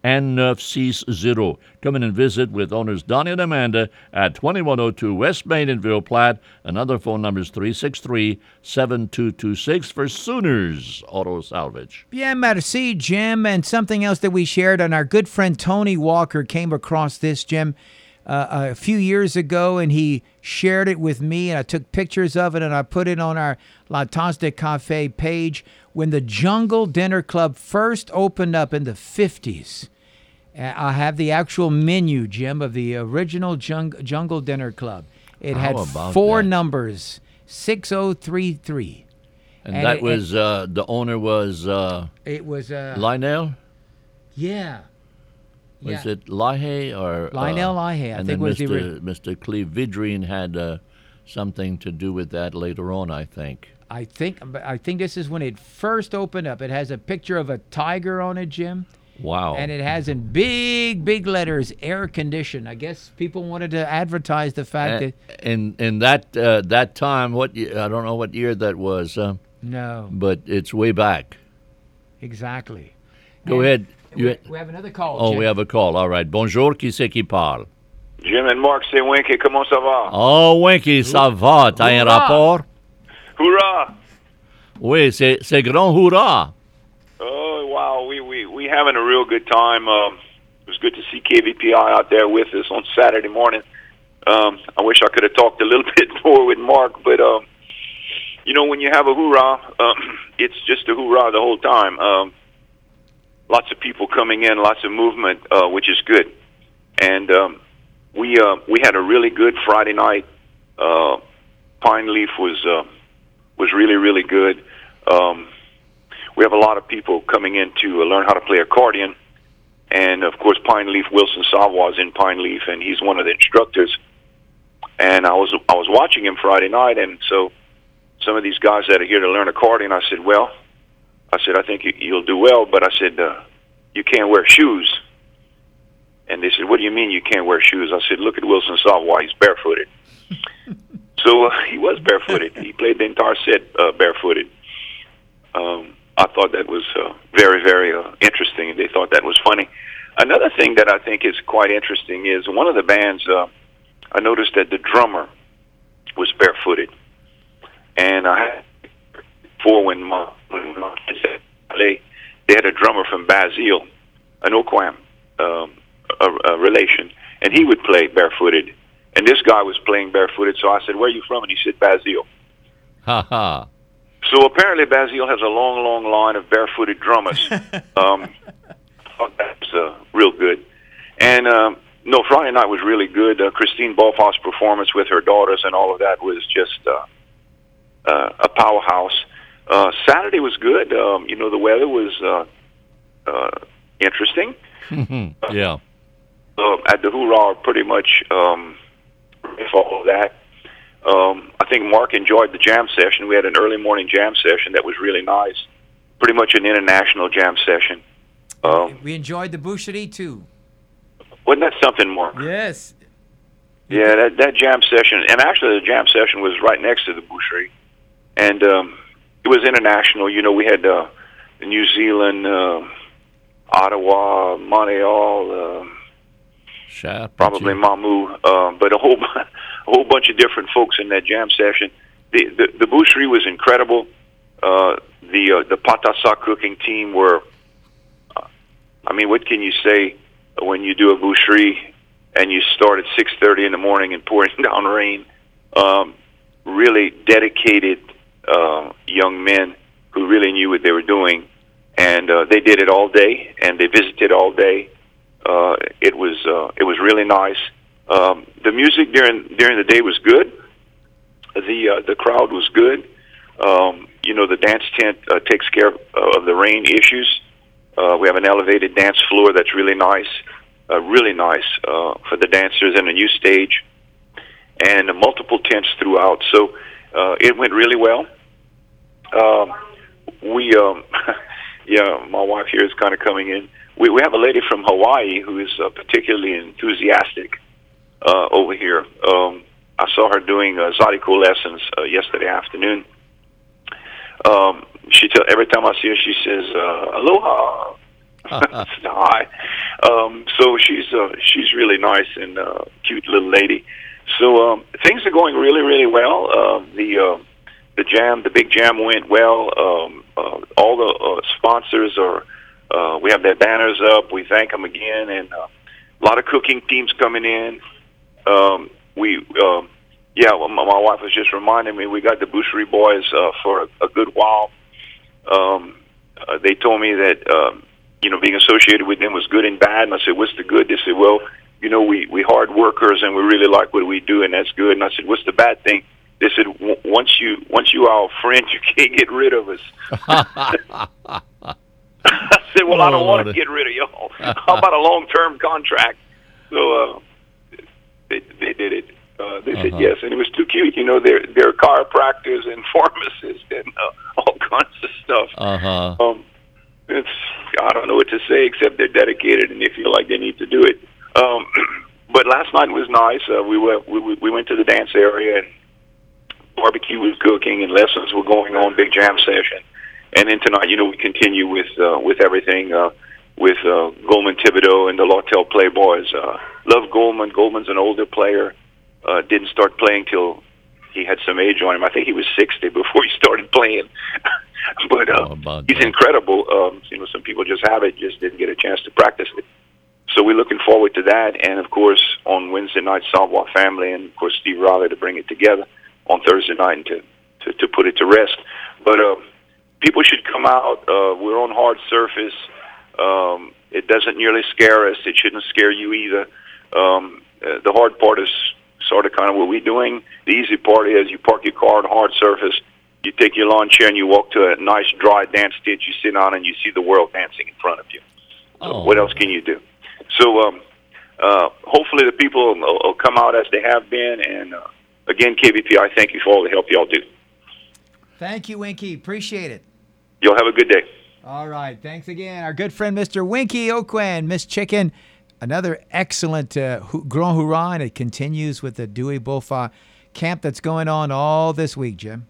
and nine sixty. Come in and visit with owners Donnie and Amanda at twenty-one oh two West Main in Ville Platte. Another phone number is three six three, seven two two six for Sooners Auto Salvage. Bien, merci, Jim. And something else that we shared, and our good friend Tony Walker came across this, Jim, uh, a few years ago, and he shared it with me, and I took pictures of it, and I put it on our La Tasse de Cafe page. When the Jungle Dinner Club first opened up in the fifties, I have the actual menu, Jim, of the original Jung- Jungle Dinner Club. It How had about four that? numbers, six oh three three. And, And that it- was, uh, the owner was uh, It was, uh, Lionel? yeah. Was yeah. it Lahaye or Lionel uh, Lahaye, I and think then was the Mister ori- Mister Cleve Vidrine had uh, something to do with that later on, I think. I think I think this is when it first opened up. It has a picture of a tiger on it, Jim. Wow. And it has in big, big letters, air conditioned. I guess people wanted to advertise the fact And that... in in that uh, that time, what ye- I don't know what year that was, uh, No, but it's way back. exactly. Go And ahead. You- We, we have another call, oh, Jim. we have a call. All right. Bonjour, qui c'est qui parle? Jim and Mark, c'est Winky, comment ça va? Oh, Winky, ça va. T'as un Hourra! rapport? Hoorah! Oui, c'est c'est grand hurrah. Oh, wow, we we we having a real good time. Um, it was good to see K V P I out there with us on Saturday morning. Um, I wish I could have talked a little bit more with Mark, but um, you know, when you have a hoorah, um, it's just a hoorah the whole time. Um, lots of people coming in, lots of movement, uh, which is good. And um, we uh, we had a really good Friday night. Uh, Pine Leaf was uh, was really really good. Um, we have a lot of people coming in to uh, learn how to play accordion, and of course Pine Leaf Wilson Savoy is in Pine Leaf, and he's one of the instructors. And I was I was watching him Friday night, and so some of these guys that are here to learn accordion, I said, well, I said I think you, you'll do well, but I said uh, you can't wear shoes. And they said, what do you mean you can't wear shoes? I said, look at Wilson Savoy, he's barefooted. So uh, he was barefooted. He played the entire set uh, barefooted. Um, I thought that was uh, very, very uh, interesting. They thought that was funny. Another thing that I think is quite interesting is one of the bands, uh, I noticed that the drummer was barefooted. And I had before when my, when my kids they, they had a drummer from Basile, an Oquam, um, a, a relation, and he would play barefooted. And this guy was playing barefooted, so I said, where are you from? And he said, Basile. Ha ha. So apparently Basile has a long, long line of barefooted drummers. um, oh, that's uh, real good. And, um, no, Friday night was really good. Uh, Christine Bolfoff's performance with her daughters and all of that was just uh, uh, a powerhouse. Uh, Saturday was good. Um, you know, the weather was uh, uh, interesting. Yeah. Uh, at the Hoorah, pretty much um, all of that. Um, I think Mark enjoyed the jam session. We had an early morning jam session that was really nice. Pretty much an international jam session. Um, We enjoyed the boucherie, too. wasn't that something, Mark? Yes. Yeah, that that jam session, and actually the jam session was right next to the boucherie, and um, it was international. You know, we had uh, New Zealand, uh, Ottawa, Montreal, uh, Sure, probably Mamu, uh, but a whole a whole bunch of different folks in that jam session. The the, the boucherie was incredible. Uh, the uh, the patasa cooking team were, uh, I mean, what can you say when you do a boucherie and you start at six thirty in the morning and pouring down rain? Um, really dedicated uh, young men who really knew what they were doing, and uh, they did it all day, and they visited all day. Uh, it was uh, it was really nice. Um, the music during during the day was good. The uh, the crowd was good. Um, you know, the dance tent uh, takes care of, uh, of the rain issues. Uh, we have an elevated dance floor that's really nice, uh, really nice uh, for the dancers, and a new stage, and uh, multiple tents throughout. So uh, it went really well. Um, we, um, yeah, my wife here is kind of coming in. We, we have a lady from Hawaii who is uh, particularly enthusiastic uh, over here. Um, I saw her doing uh, Zydeco lessons uh, yesterday afternoon. Um, she tell every time I see her, she says uh, "Aloha," Hi. Um, so she's uh, she's really nice and uh, cute little lady. So um, things are going really, really well. Uh, the uh, the jam, the big jam went well. Um, uh, all the uh, sponsors are. Uh, we have their banners up. We thank them again, and uh, a lot of cooking teams coming in. Um, we, um, yeah, well, my my wife was just reminding me we got the Boucherie Boys uh, for a, a good while. Um, uh, they told me that um, you know being associated with them was good and bad, and I said, "What's the good?" They said, "Well, you know, we we hard workers and we really like what we do, and that's good." And I said, "What's the bad thing?" They said, w- "Once you once you are our friends, you can't get rid of us." I said, "Well, I don't want to get rid of y'all. How about a long-term contract?" So uh, they they did it. Uh, they said Uh-huh. yes, and it was too cute. You know, they're they're chiropractors and pharmacists and uh, all kinds of stuff. Uh-huh. Um, it's I don't know what to say except they're dedicated and they feel like they need to do it. Um, but last night was nice. Uh, we went we we went to the dance area and barbecue was cooking and lessons were going on. Big jam session, and then tonight, you know, we continue with uh, with everything uh, with uh, Goldman Thibodeau and the Lawtell Playboys. Uh, love Goldman. Goldman's an older player. Uh, didn't start playing till he had some age on him. I think he was sixty before he started playing. But uh, he's incredible. Um, you know, some people just have it, just didn't get a chance to practice it. So we're looking forward to that. And, of course, on Wednesday night, Savoir Family and, of course, Steve Riley to bring it together on Thursday night and to, to, to put it to rest. But uh, people should come out. Uh, we're on hard surface. Um, it doesn't nearly scare us. It shouldn't scare you either. Um, uh, the hard part is sort of kind of what we're doing. The easy part is you park your car on hard surface, you take your lawn chair and you walk to a nice dry dance stage you sit on and you see the world dancing in front of you. So Oh. what else can you do? So um, uh, hopefully the people will, will come out as they have been. And uh, again, K B P I, thank you for all the help y'all do. Thank you, Winky. Appreciate it. Y'all have a good day. All right. Thanks again. Our good friend, Mister Winky Oquin, Miss Chicken. Another excellent uh, hu- Grand Hurrah, and it continues with the Dewey Bofa camp that's going on all this week, Jim.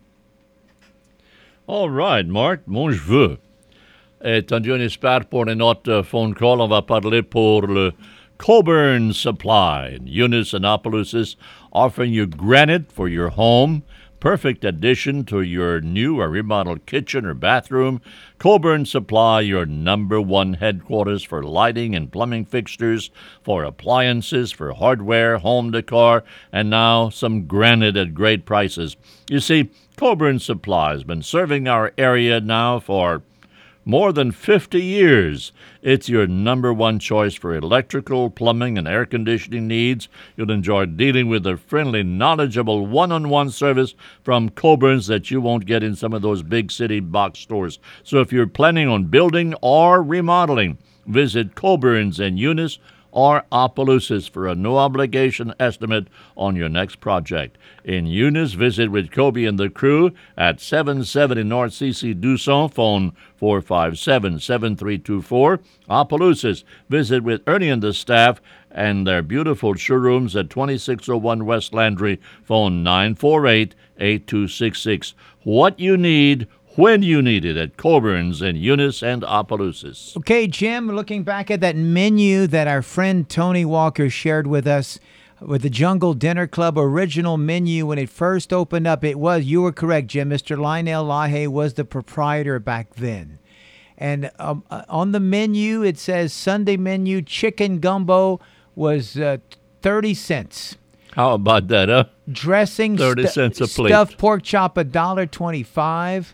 All right, Mark, mon je veux. Attendu, on espère pour notre uh, phone call, on va parler pour le Coburn Supply in Eunice and Opelousas, offering you granite for your home. Perfect addition to your new or remodeled kitchen or bathroom. Coburn Supply, your number one headquarters for lighting and plumbing fixtures, for appliances, for hardware, home decor, and now some granite at great prices. You see, Coburn Supply has been serving our area now for more than fifty years. It's your number one choice for electrical, plumbing, and air conditioning needs. You'll enjoy dealing with a friendly, knowledgeable one-on-one service from Coburn's that you won't get in some of those big city box stores. So if you're planning on building or remodeling, visit Coburn's in Eunice or Opelousas for a no-obligation estimate on your next project. In Eunice, visit with Kobe and the crew at seven seventy North C C Dusson, phone four five seven, seven three two four. Opelousas, visit with Ernie and the staff and their beautiful showrooms at twenty-six oh one West Landry, phone nine four eight, eight two six six. What you need, when you need it at Coburn's in Eunice and Opelousas. Okay, Jim, looking back at that menu that our friend Tony Walker shared with us with the Jungle Dinner Club original menu when it first opened up, it was, you were correct, Jim, Mister Lionel Lahaye was the proprietor back then. And um, uh, on the menu, it says Sunday menu chicken gumbo was uh, thirty cents. How about that, huh? Dressing, thirty stu- cents a plate. Stuffed pork chop, one dollar twenty-five.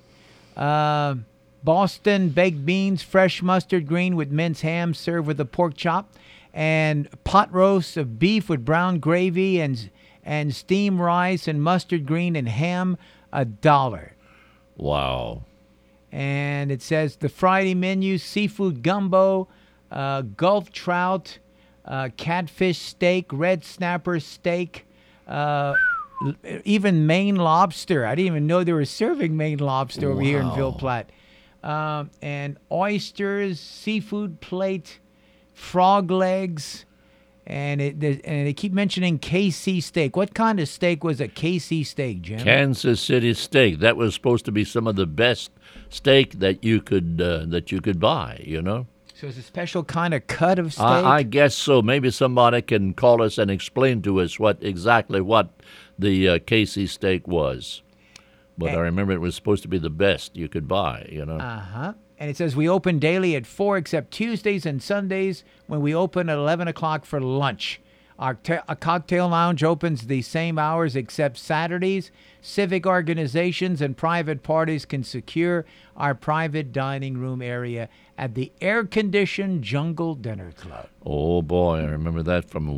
Uh, Boston baked beans, fresh mustard green with minced ham served with a pork chop. And pot roast of beef with brown gravy and and steamed rice and mustard green and ham, a dollar. Wow. And it says the Friday menu, seafood gumbo, uh, Gulf trout, uh, catfish steak, red snapper steak, uh, l- even Maine lobster. I didn't even know they were serving Maine lobster over here in Wow. Ville Platte. Um, and oysters, seafood plate, frog legs, and it the- and they keep mentioning K C steak. What kind of steak was a K C steak, Jim? Kansas City steak. That was supposed to be some of the best steak that you could uh, that you could buy. You know. So it's a special kind of cut of steak? I, I guess so. Maybe somebody can call us and explain to us what exactly what the uh, Casey steak was. But and, I remember it was supposed to be the best you could buy, you know. Uh-huh. And it says we open daily at four except Tuesdays and Sundays when we open at eleven o'clock for lunch. Our, te- our cocktail lounge opens the same hours except Saturdays. Civic organizations and private parties can secure our private dining room area at the air-conditioned Jungle Dinner Club. Oh, boy, I remember that from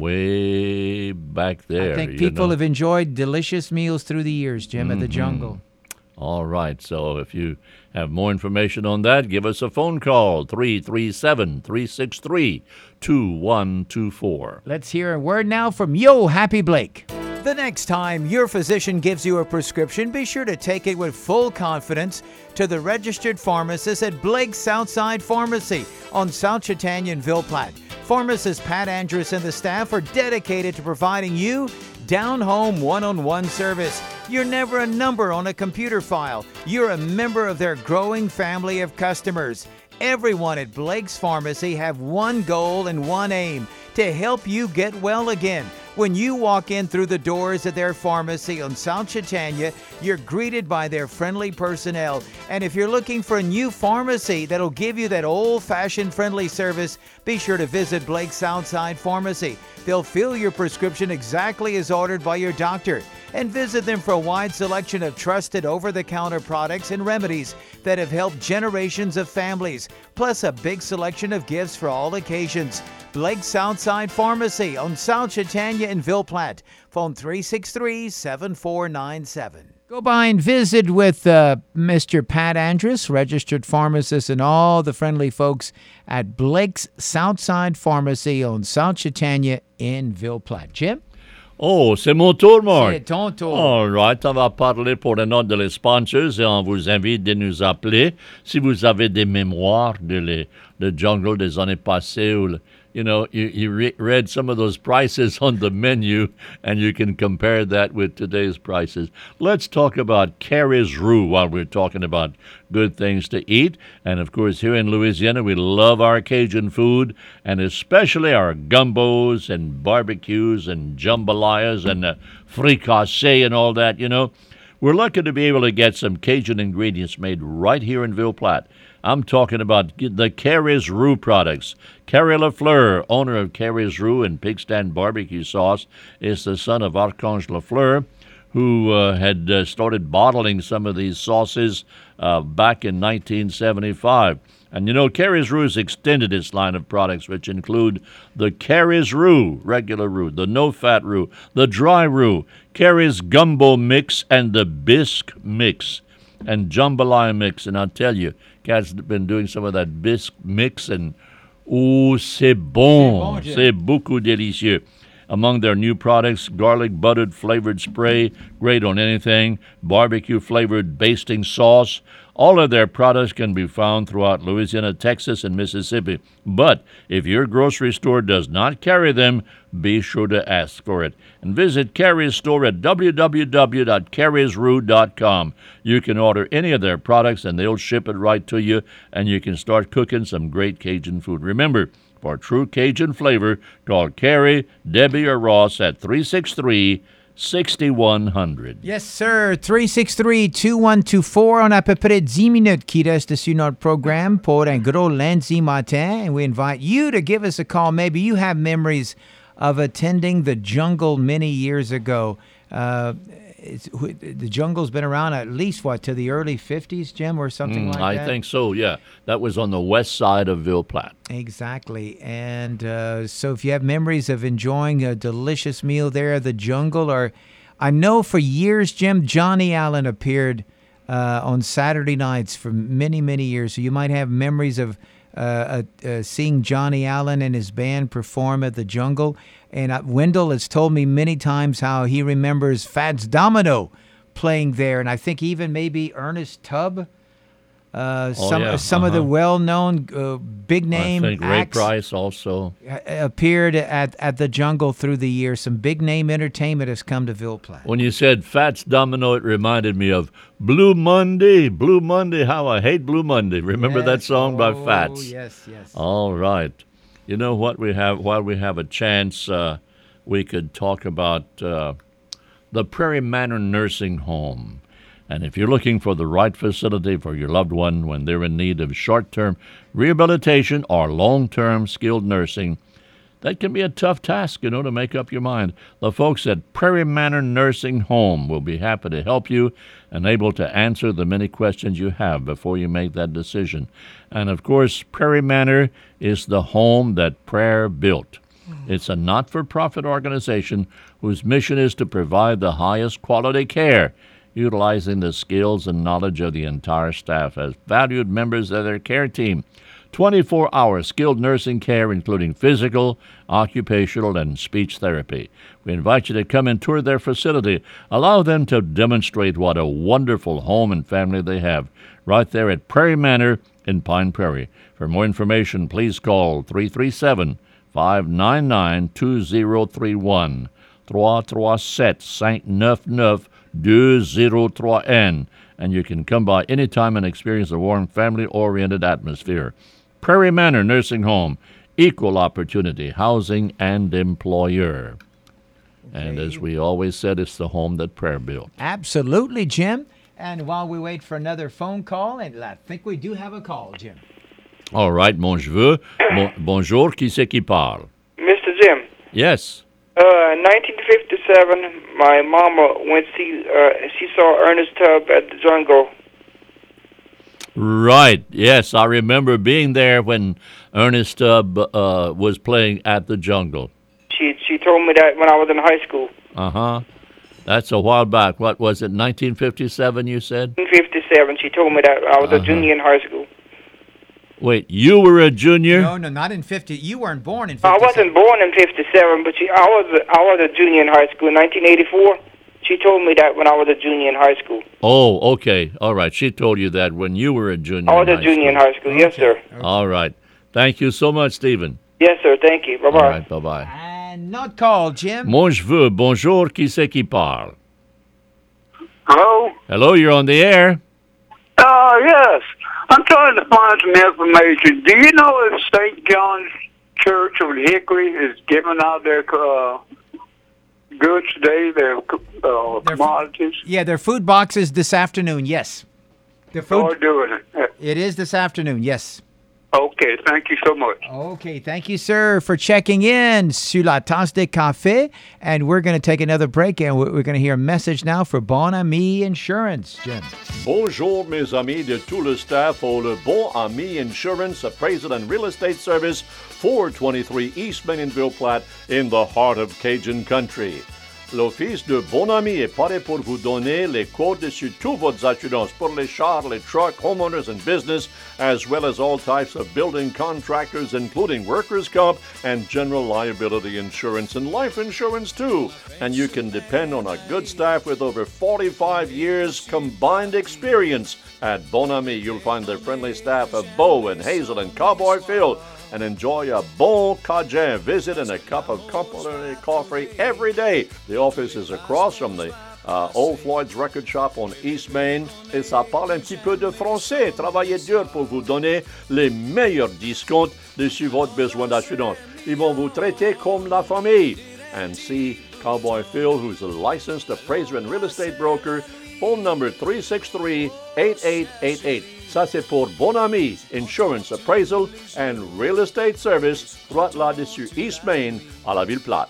way back there. I think you people know. have enjoyed delicious meals through the years, Jim, mm-hmm. at the Jungle. All right, so if you have more information on that, give us a phone call, three three seven, three six three, two one two four. Let's hear a word now from Yo Happy Blake. The next time your physician gives you a prescription, be sure to take it with full confidence to the registered pharmacist at Blake's Southside Pharmacy on South Chautauqua and Ville Platte. Pharmacist Pat Andrus and the staff are dedicated to providing you down-home one-on-one service. You're never a number on a computer file. You're a member of their growing family of customers. Everyone at Blake's Pharmacy have one goal and one aim: to help you get well again. When you walk in through the doors of their pharmacy on South Chautauqua, you're greeted by their friendly personnel. And if you're looking for a new pharmacy that'll give you that old-fashioned friendly service, be sure to visit Blake's Southside Pharmacy. They'll fill your prescription exactly as ordered by your doctor. And visit them for a wide selection of trusted over-the-counter products and remedies that have helped generations of families, plus a big selection of gifts for all occasions. Blake's Southside Pharmacy on South Chautauqua and Ville Platte. Phone three six three, seven four nine seven. Go by and visit with uh, Mister Pat Andrus, registered pharmacist, and all the friendly folks at Blake's Southside Pharmacy on South Chautauqua in Ville Platte. Jim? Oh, c'est mon tour, Mark. C'est ton tour. All right, on va parler pour le nom de les sponsors et on vous invite de nous appeler si vous avez des mémoires de les, le Jungle des années passées ou le, you know, you, you re- read some of those prices on the menu, and you can compare that with today's prices. Let's talk about Carrie's Roux while we're talking about good things to eat. And, of course, here in Louisiana, we love our Cajun food, and especially our gumbos and barbecues and jambalayas and uh, fricassee and all that, you know. We're lucky to be able to get some Cajun ingredients made right here in Ville Platte. I'm talking about the Carrie's Roux products. Carrie Lafleur, owner of Carrie's Roux and Pig Stand Barbecue Sauce, is the son of Archange Lafleur, who uh, had uh, started bottling some of these sauces uh, back in nineteen seventy-five. And you know, Carrie's Roux has extended its line of products, which include the Carrie's Roux, regular roux, the no-fat roux, the dry roux, Carrie's Gumbo Mix, and the Bisque Mix, and Jambalaya Mix. And I'll tell you, Cat's been doing some of that bisque mix, and oh, c'est bon. C'est, bon, c'est beaucoup délicieux. Among their new products, garlic buttered flavored spray, great on anything, barbecue flavored basting sauce. All of their products can be found throughout Louisiana, Texas, and Mississippi. But if your grocery store does not carry them, be sure to ask for it. And visit Carrie's store at w w w dot carries roux dot com. You can order any of their products, and they'll ship it right to you, and you can start cooking some great Cajun food. Remember, for true Cajun flavor, call Carrie, Debbie, or Ross at three six three, six one zero zero. Yes, sir. three six three, two one two four. On à peu près dix minutes qui restent sur notre programme pour un gros lundi matin. And we invite you to give us a call. Maybe you have memories of attending the Jungle many years ago. Uh, it's, the Jungle's been around at least, what, to the early fifties, Jim, or something mm, like I that? I think so, yeah. That was on the west side of Ville Platte. Exactly. And uh, so if you have memories of enjoying a delicious meal there at the Jungle, or I know for years, Jim, Johnny Allen appeared uh, on Saturday nights for many, many years. So you might have memories of uh, uh, uh, seeing Johnny Allen and his band perform at the Jungle. And uh, Wendell has told me many times how he remembers Fats Domino playing there. And I think even maybe Ernest Tubb Uh, Oh, some yeah, some of the uh-huh. well-known uh, big name I think Ray acts Price also. uh, appeared at, at the Jungle through the years. Some big name entertainment has come to Ville Platte. When you said Fats Domino, it reminded me of Blue Monday. Blue Monday, how I hate Blue Monday. Remember that Yes. song by Oh, Fats? yes, yes. All right. You know what we have? While we have a chance, uh, we could talk about uh, the Prairie Manor Nursing Home. And if you're looking for the right facility for your loved one when they're in need of short-term rehabilitation or long-term skilled nursing, that can be a tough task, you know, to make up your mind. The folks at Prairie Manor Nursing Home will be happy to help you and able to answer the many questions you have before you make that decision. And, of course, Prairie Manor is the home that prayer built. It's a not-for-profit organization whose mission is to provide the highest quality care, utilizing the skills and knowledge of the entire staff as valued members of their care team. twenty-four hour skilled nursing care, including physical, occupational, and speech therapy. We invite you to come and tour their facility. Allow them to demonstrate what a wonderful home and family they have right there at Prairie Manor in Pine Prairie. For more information, please call three three seven, five nine nine, two zero three one, three three seven, five neuf neuf, two zero three one, and you can come by anytime and experience a warm, family-oriented atmosphere. Prairie Manor Nursing Home, equal opportunity, housing, and employer. And as we always said, it's the home that prayer built. Absolutely, Jim. And while we wait for another phone call, and I think we do have a call, Jim. All right, mon cheveux. Bon, bonjour, qui c'est qui parle? Mister Jim, Yes. uh, nineteen fifty-seven, my mama went see, uh, she saw Ernest Tubb at the Jungle. Right. Yes, I remember being there when Ernest Tubb uh, was playing at the Jungle. She she told me that when I was in high school. Uh-huh. That's a while back. What was it, nineteen fifty-seven, you said? nineteen fifty-seven, she told me that I was Uh-huh. a junior in high school. Wait, you were a junior? No, no, not in fifty. You weren't born in I fifty. wasn't born in fifty-seven, but she, I was a, I was a junior in high school in nineteen eighty-four. She told me that when I was a junior in high school. Oh, okay. All right. She told you that when you were a junior I was in a high junior in school. high school. Yes, sir. All right. Thank you so much, Stephen. Yes, sir. Thank you. Bye bye. All right. Bye-bye. And not called, Jim. Mon cheveux, bonjour, qui c'est qui parle? Hello? Hello, you're on the air. Uh, yes. I'm trying to find some information. Do you know if Saint John's Church of Hickory is giving out their uh, goods today, their uh, commodities? Yeah, their food boxes this afternoon, yes. The Or food, doing it? it is this afternoon, yes. Okay, thank you so much. Okay, thank you, sir, for checking in sur la tasse de café. And we're going to take another break, and we're we're going to hear a message now for Bon Ami Insurance, Jim. Bonjour, mes amis de tout le staff pour le Bon Ami Insurance Appraisal and Real Estate Service, four twenty-three East Main in Ville Platte, in the heart of Cajun country. L'Office de Bon Ami est prêt pour vous donner les quotes sur toutes vos assurances pour les chars, les trucks, homeowners, and business, as well as all types of building contractors, including workers' comp and general liability insurance and life insurance, too. And you can depend on a good staff with over forty-five years combined experience. At Bon Ami, you'll find the friendly staff of Bo and Hazel and Cowboy Phil, and enjoy a bon cajun visit and a cup of complimentary coffee every day. The office is across from the uh, Old Floyd's Record Shop on East Main, et ça parle un petit peu de français. Travaillez dur pour vous donner les meilleurs discounts dessus votre besoin d'assurance. Ils vont vous traiter comme la famille. And see Cowboy Phil, who's a licensed appraiser and real estate broker. Phone number three six three, eight eight eight eight. Ça, c'est pour Bon Ami Insurance Appraisal and Real Estate Service, droite là-dessus, East Main, à la Ville Platte.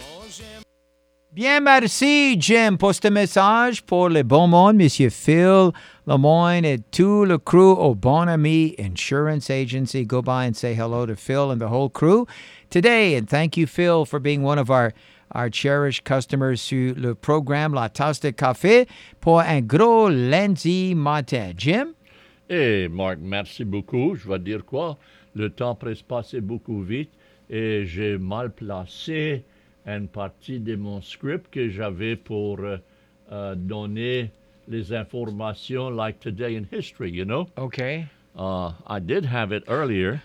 Bien, merci, Jim, pour ce message pour le bon monde, Monsieur Phil Lemoyne et tout le crew au Bon Ami Insurance Agency. Go by and say hello to Phil and the whole crew today. And thank you, Phil, for being one of our our cherished customers sur le programme La Tasse de Café pour un gros lundi matin. Jim? Et Marc, merci beaucoup. Je vais dire quoi? Le temps presse passer beaucoup vite et j'ai mal placé une partie de mon script que j'avais pour euh, euh, donner les informations like today in history, you know? Okay. Uh, I did have it earlier,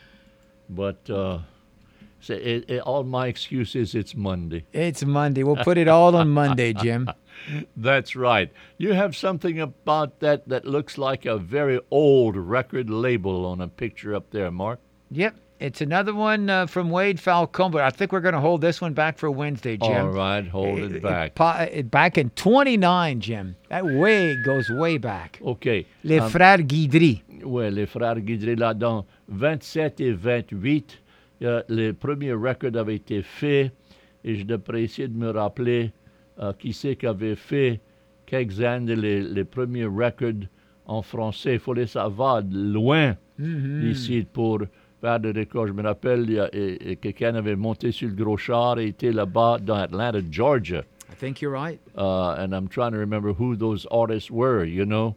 but uh, so it, it, all my excuse is it's Monday. It's Monday. We'll put it all on Monday, Jim. That's right. You have something about that that looks like a very old record label on a picture up there, Mark. Yep. It's another one uh, from Wade Falcone, but I think we're going to hold this one back for Wednesday, Jim. All right, hold it, it back. It, it, back in twenty-nine, Jim. That way goes way back. OK. Les um, Frères Guidry. Oui, les Frères Guidry. Là, dans vingt-sept et vingt-huit, euh, les premiers records avaient été faits. Et je devrais essayer de me rappeler euh, qui c'est qui avait fait quelques-uns les, les premiers records en français. Il fallait savoir loin mm-hmm. ici pour... faire de records. Je me rappelle, il y a, et, et quelqu'un avait monté sur le gros char et était là-bas dans Atlanta, Georgia. I think you're right. Uh, and I'm trying to remember who those artists were, you know.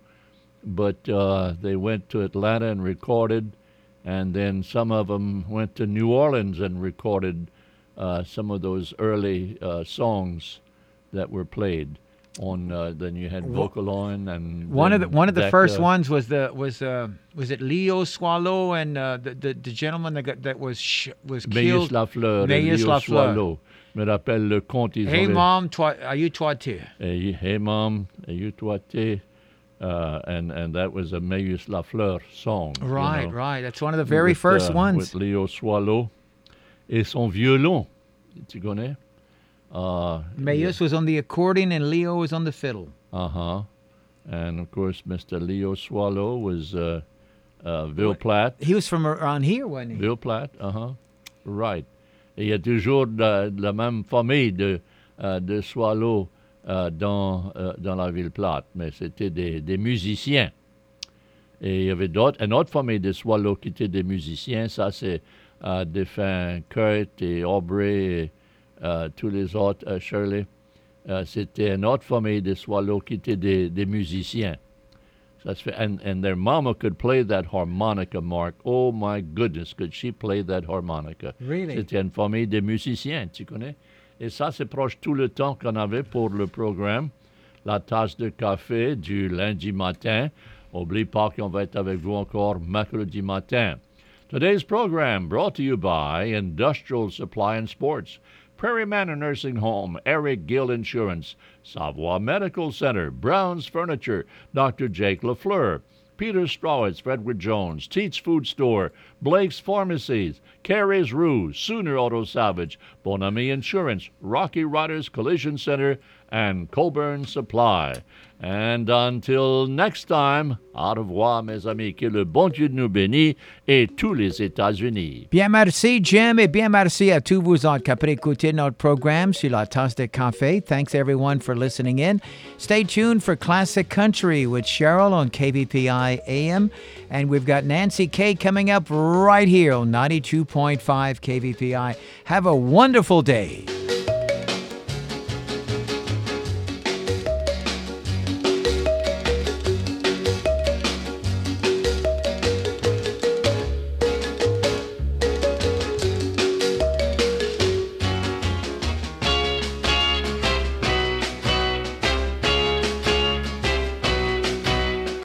But uh, they went to Atlanta and recorded, and then some of them went to New Orleans and recorded uh, some of those early uh, songs that were played. On uh, then you had Vocaloid and one of the one of the Decca. first ones was the was uh was it Leo Swallow and uh, the, the the gentleman that got, that was sh- was Meillus killed. Lafleur. Meillus Lafleur. Me rappelle le conte. Hey mom, toi, are you toité? Hey, hey mom, are you toité? Uh, and and that was a Meillus Lafleur song. Right, you know, right. That's one of the very with, first uh, ones. With Leo Swallow et son violon. Tu connais? Uh, Meillus yeah. was on the accordion and Leo was on the fiddle. Uh-huh. And, of course, Mister Leo Swallow was uh, uh, Ville Platte. He was from around here, wasn't he? Ville Platte, uh-huh. Right. Et il y a toujours de, de la même famille de, uh, de Swallow uh, dans, uh, dans la Ville Platte, mais c'était des, des musiciens. Et il y avait d'autres, une autre famille de Swallow qui étaient des musiciens. Ça, c'est uh, défunt Kurt et Aubrey et Uh, tous les autres, uh, Shirley, uh, c'était une autre famille de Swallow qui étaient des, des musiciens. Ça se fait, and, and their mama could play that harmonica, Mark. Oh my goodness, could she play that harmonica? Really? C'était une famille de musiciens, tu connais? Et ça, c'est proche tout le temps qu'on avait pour le programme. La tasse de café du lundi matin. N'oubliez pas qu'on va être avec vous encore mercredi matin. Today's program brought to you by Industrial Supply and Sports, Prairie Manor Nursing Home, Eric Gill Insurance, Savoie Medical Center, Brown's Furniture, Doctor Jake Lafleur, Peter Strawitz, Frederick Jones, Teats Food Store, Blake's Pharmacies, Carrie's Rue, Sooner Auto Salvage, Bonami Insurance, Rocky Riders Collision Center, and Colburn Supply. And until next time, au revoir, mes amis, que le bon Dieu nous bénisse et tous les États-Unis. Bien merci, Jim, et bien merci à tous vous autres qui avez écouté notre programme sur la tasse de café. Thanks, everyone, for listening in. Stay tuned for Classic Country with Cheryl on K V P I A M. And we've got Nancy K coming up right here on ninety-two point five K V P I. Have a wonderful day.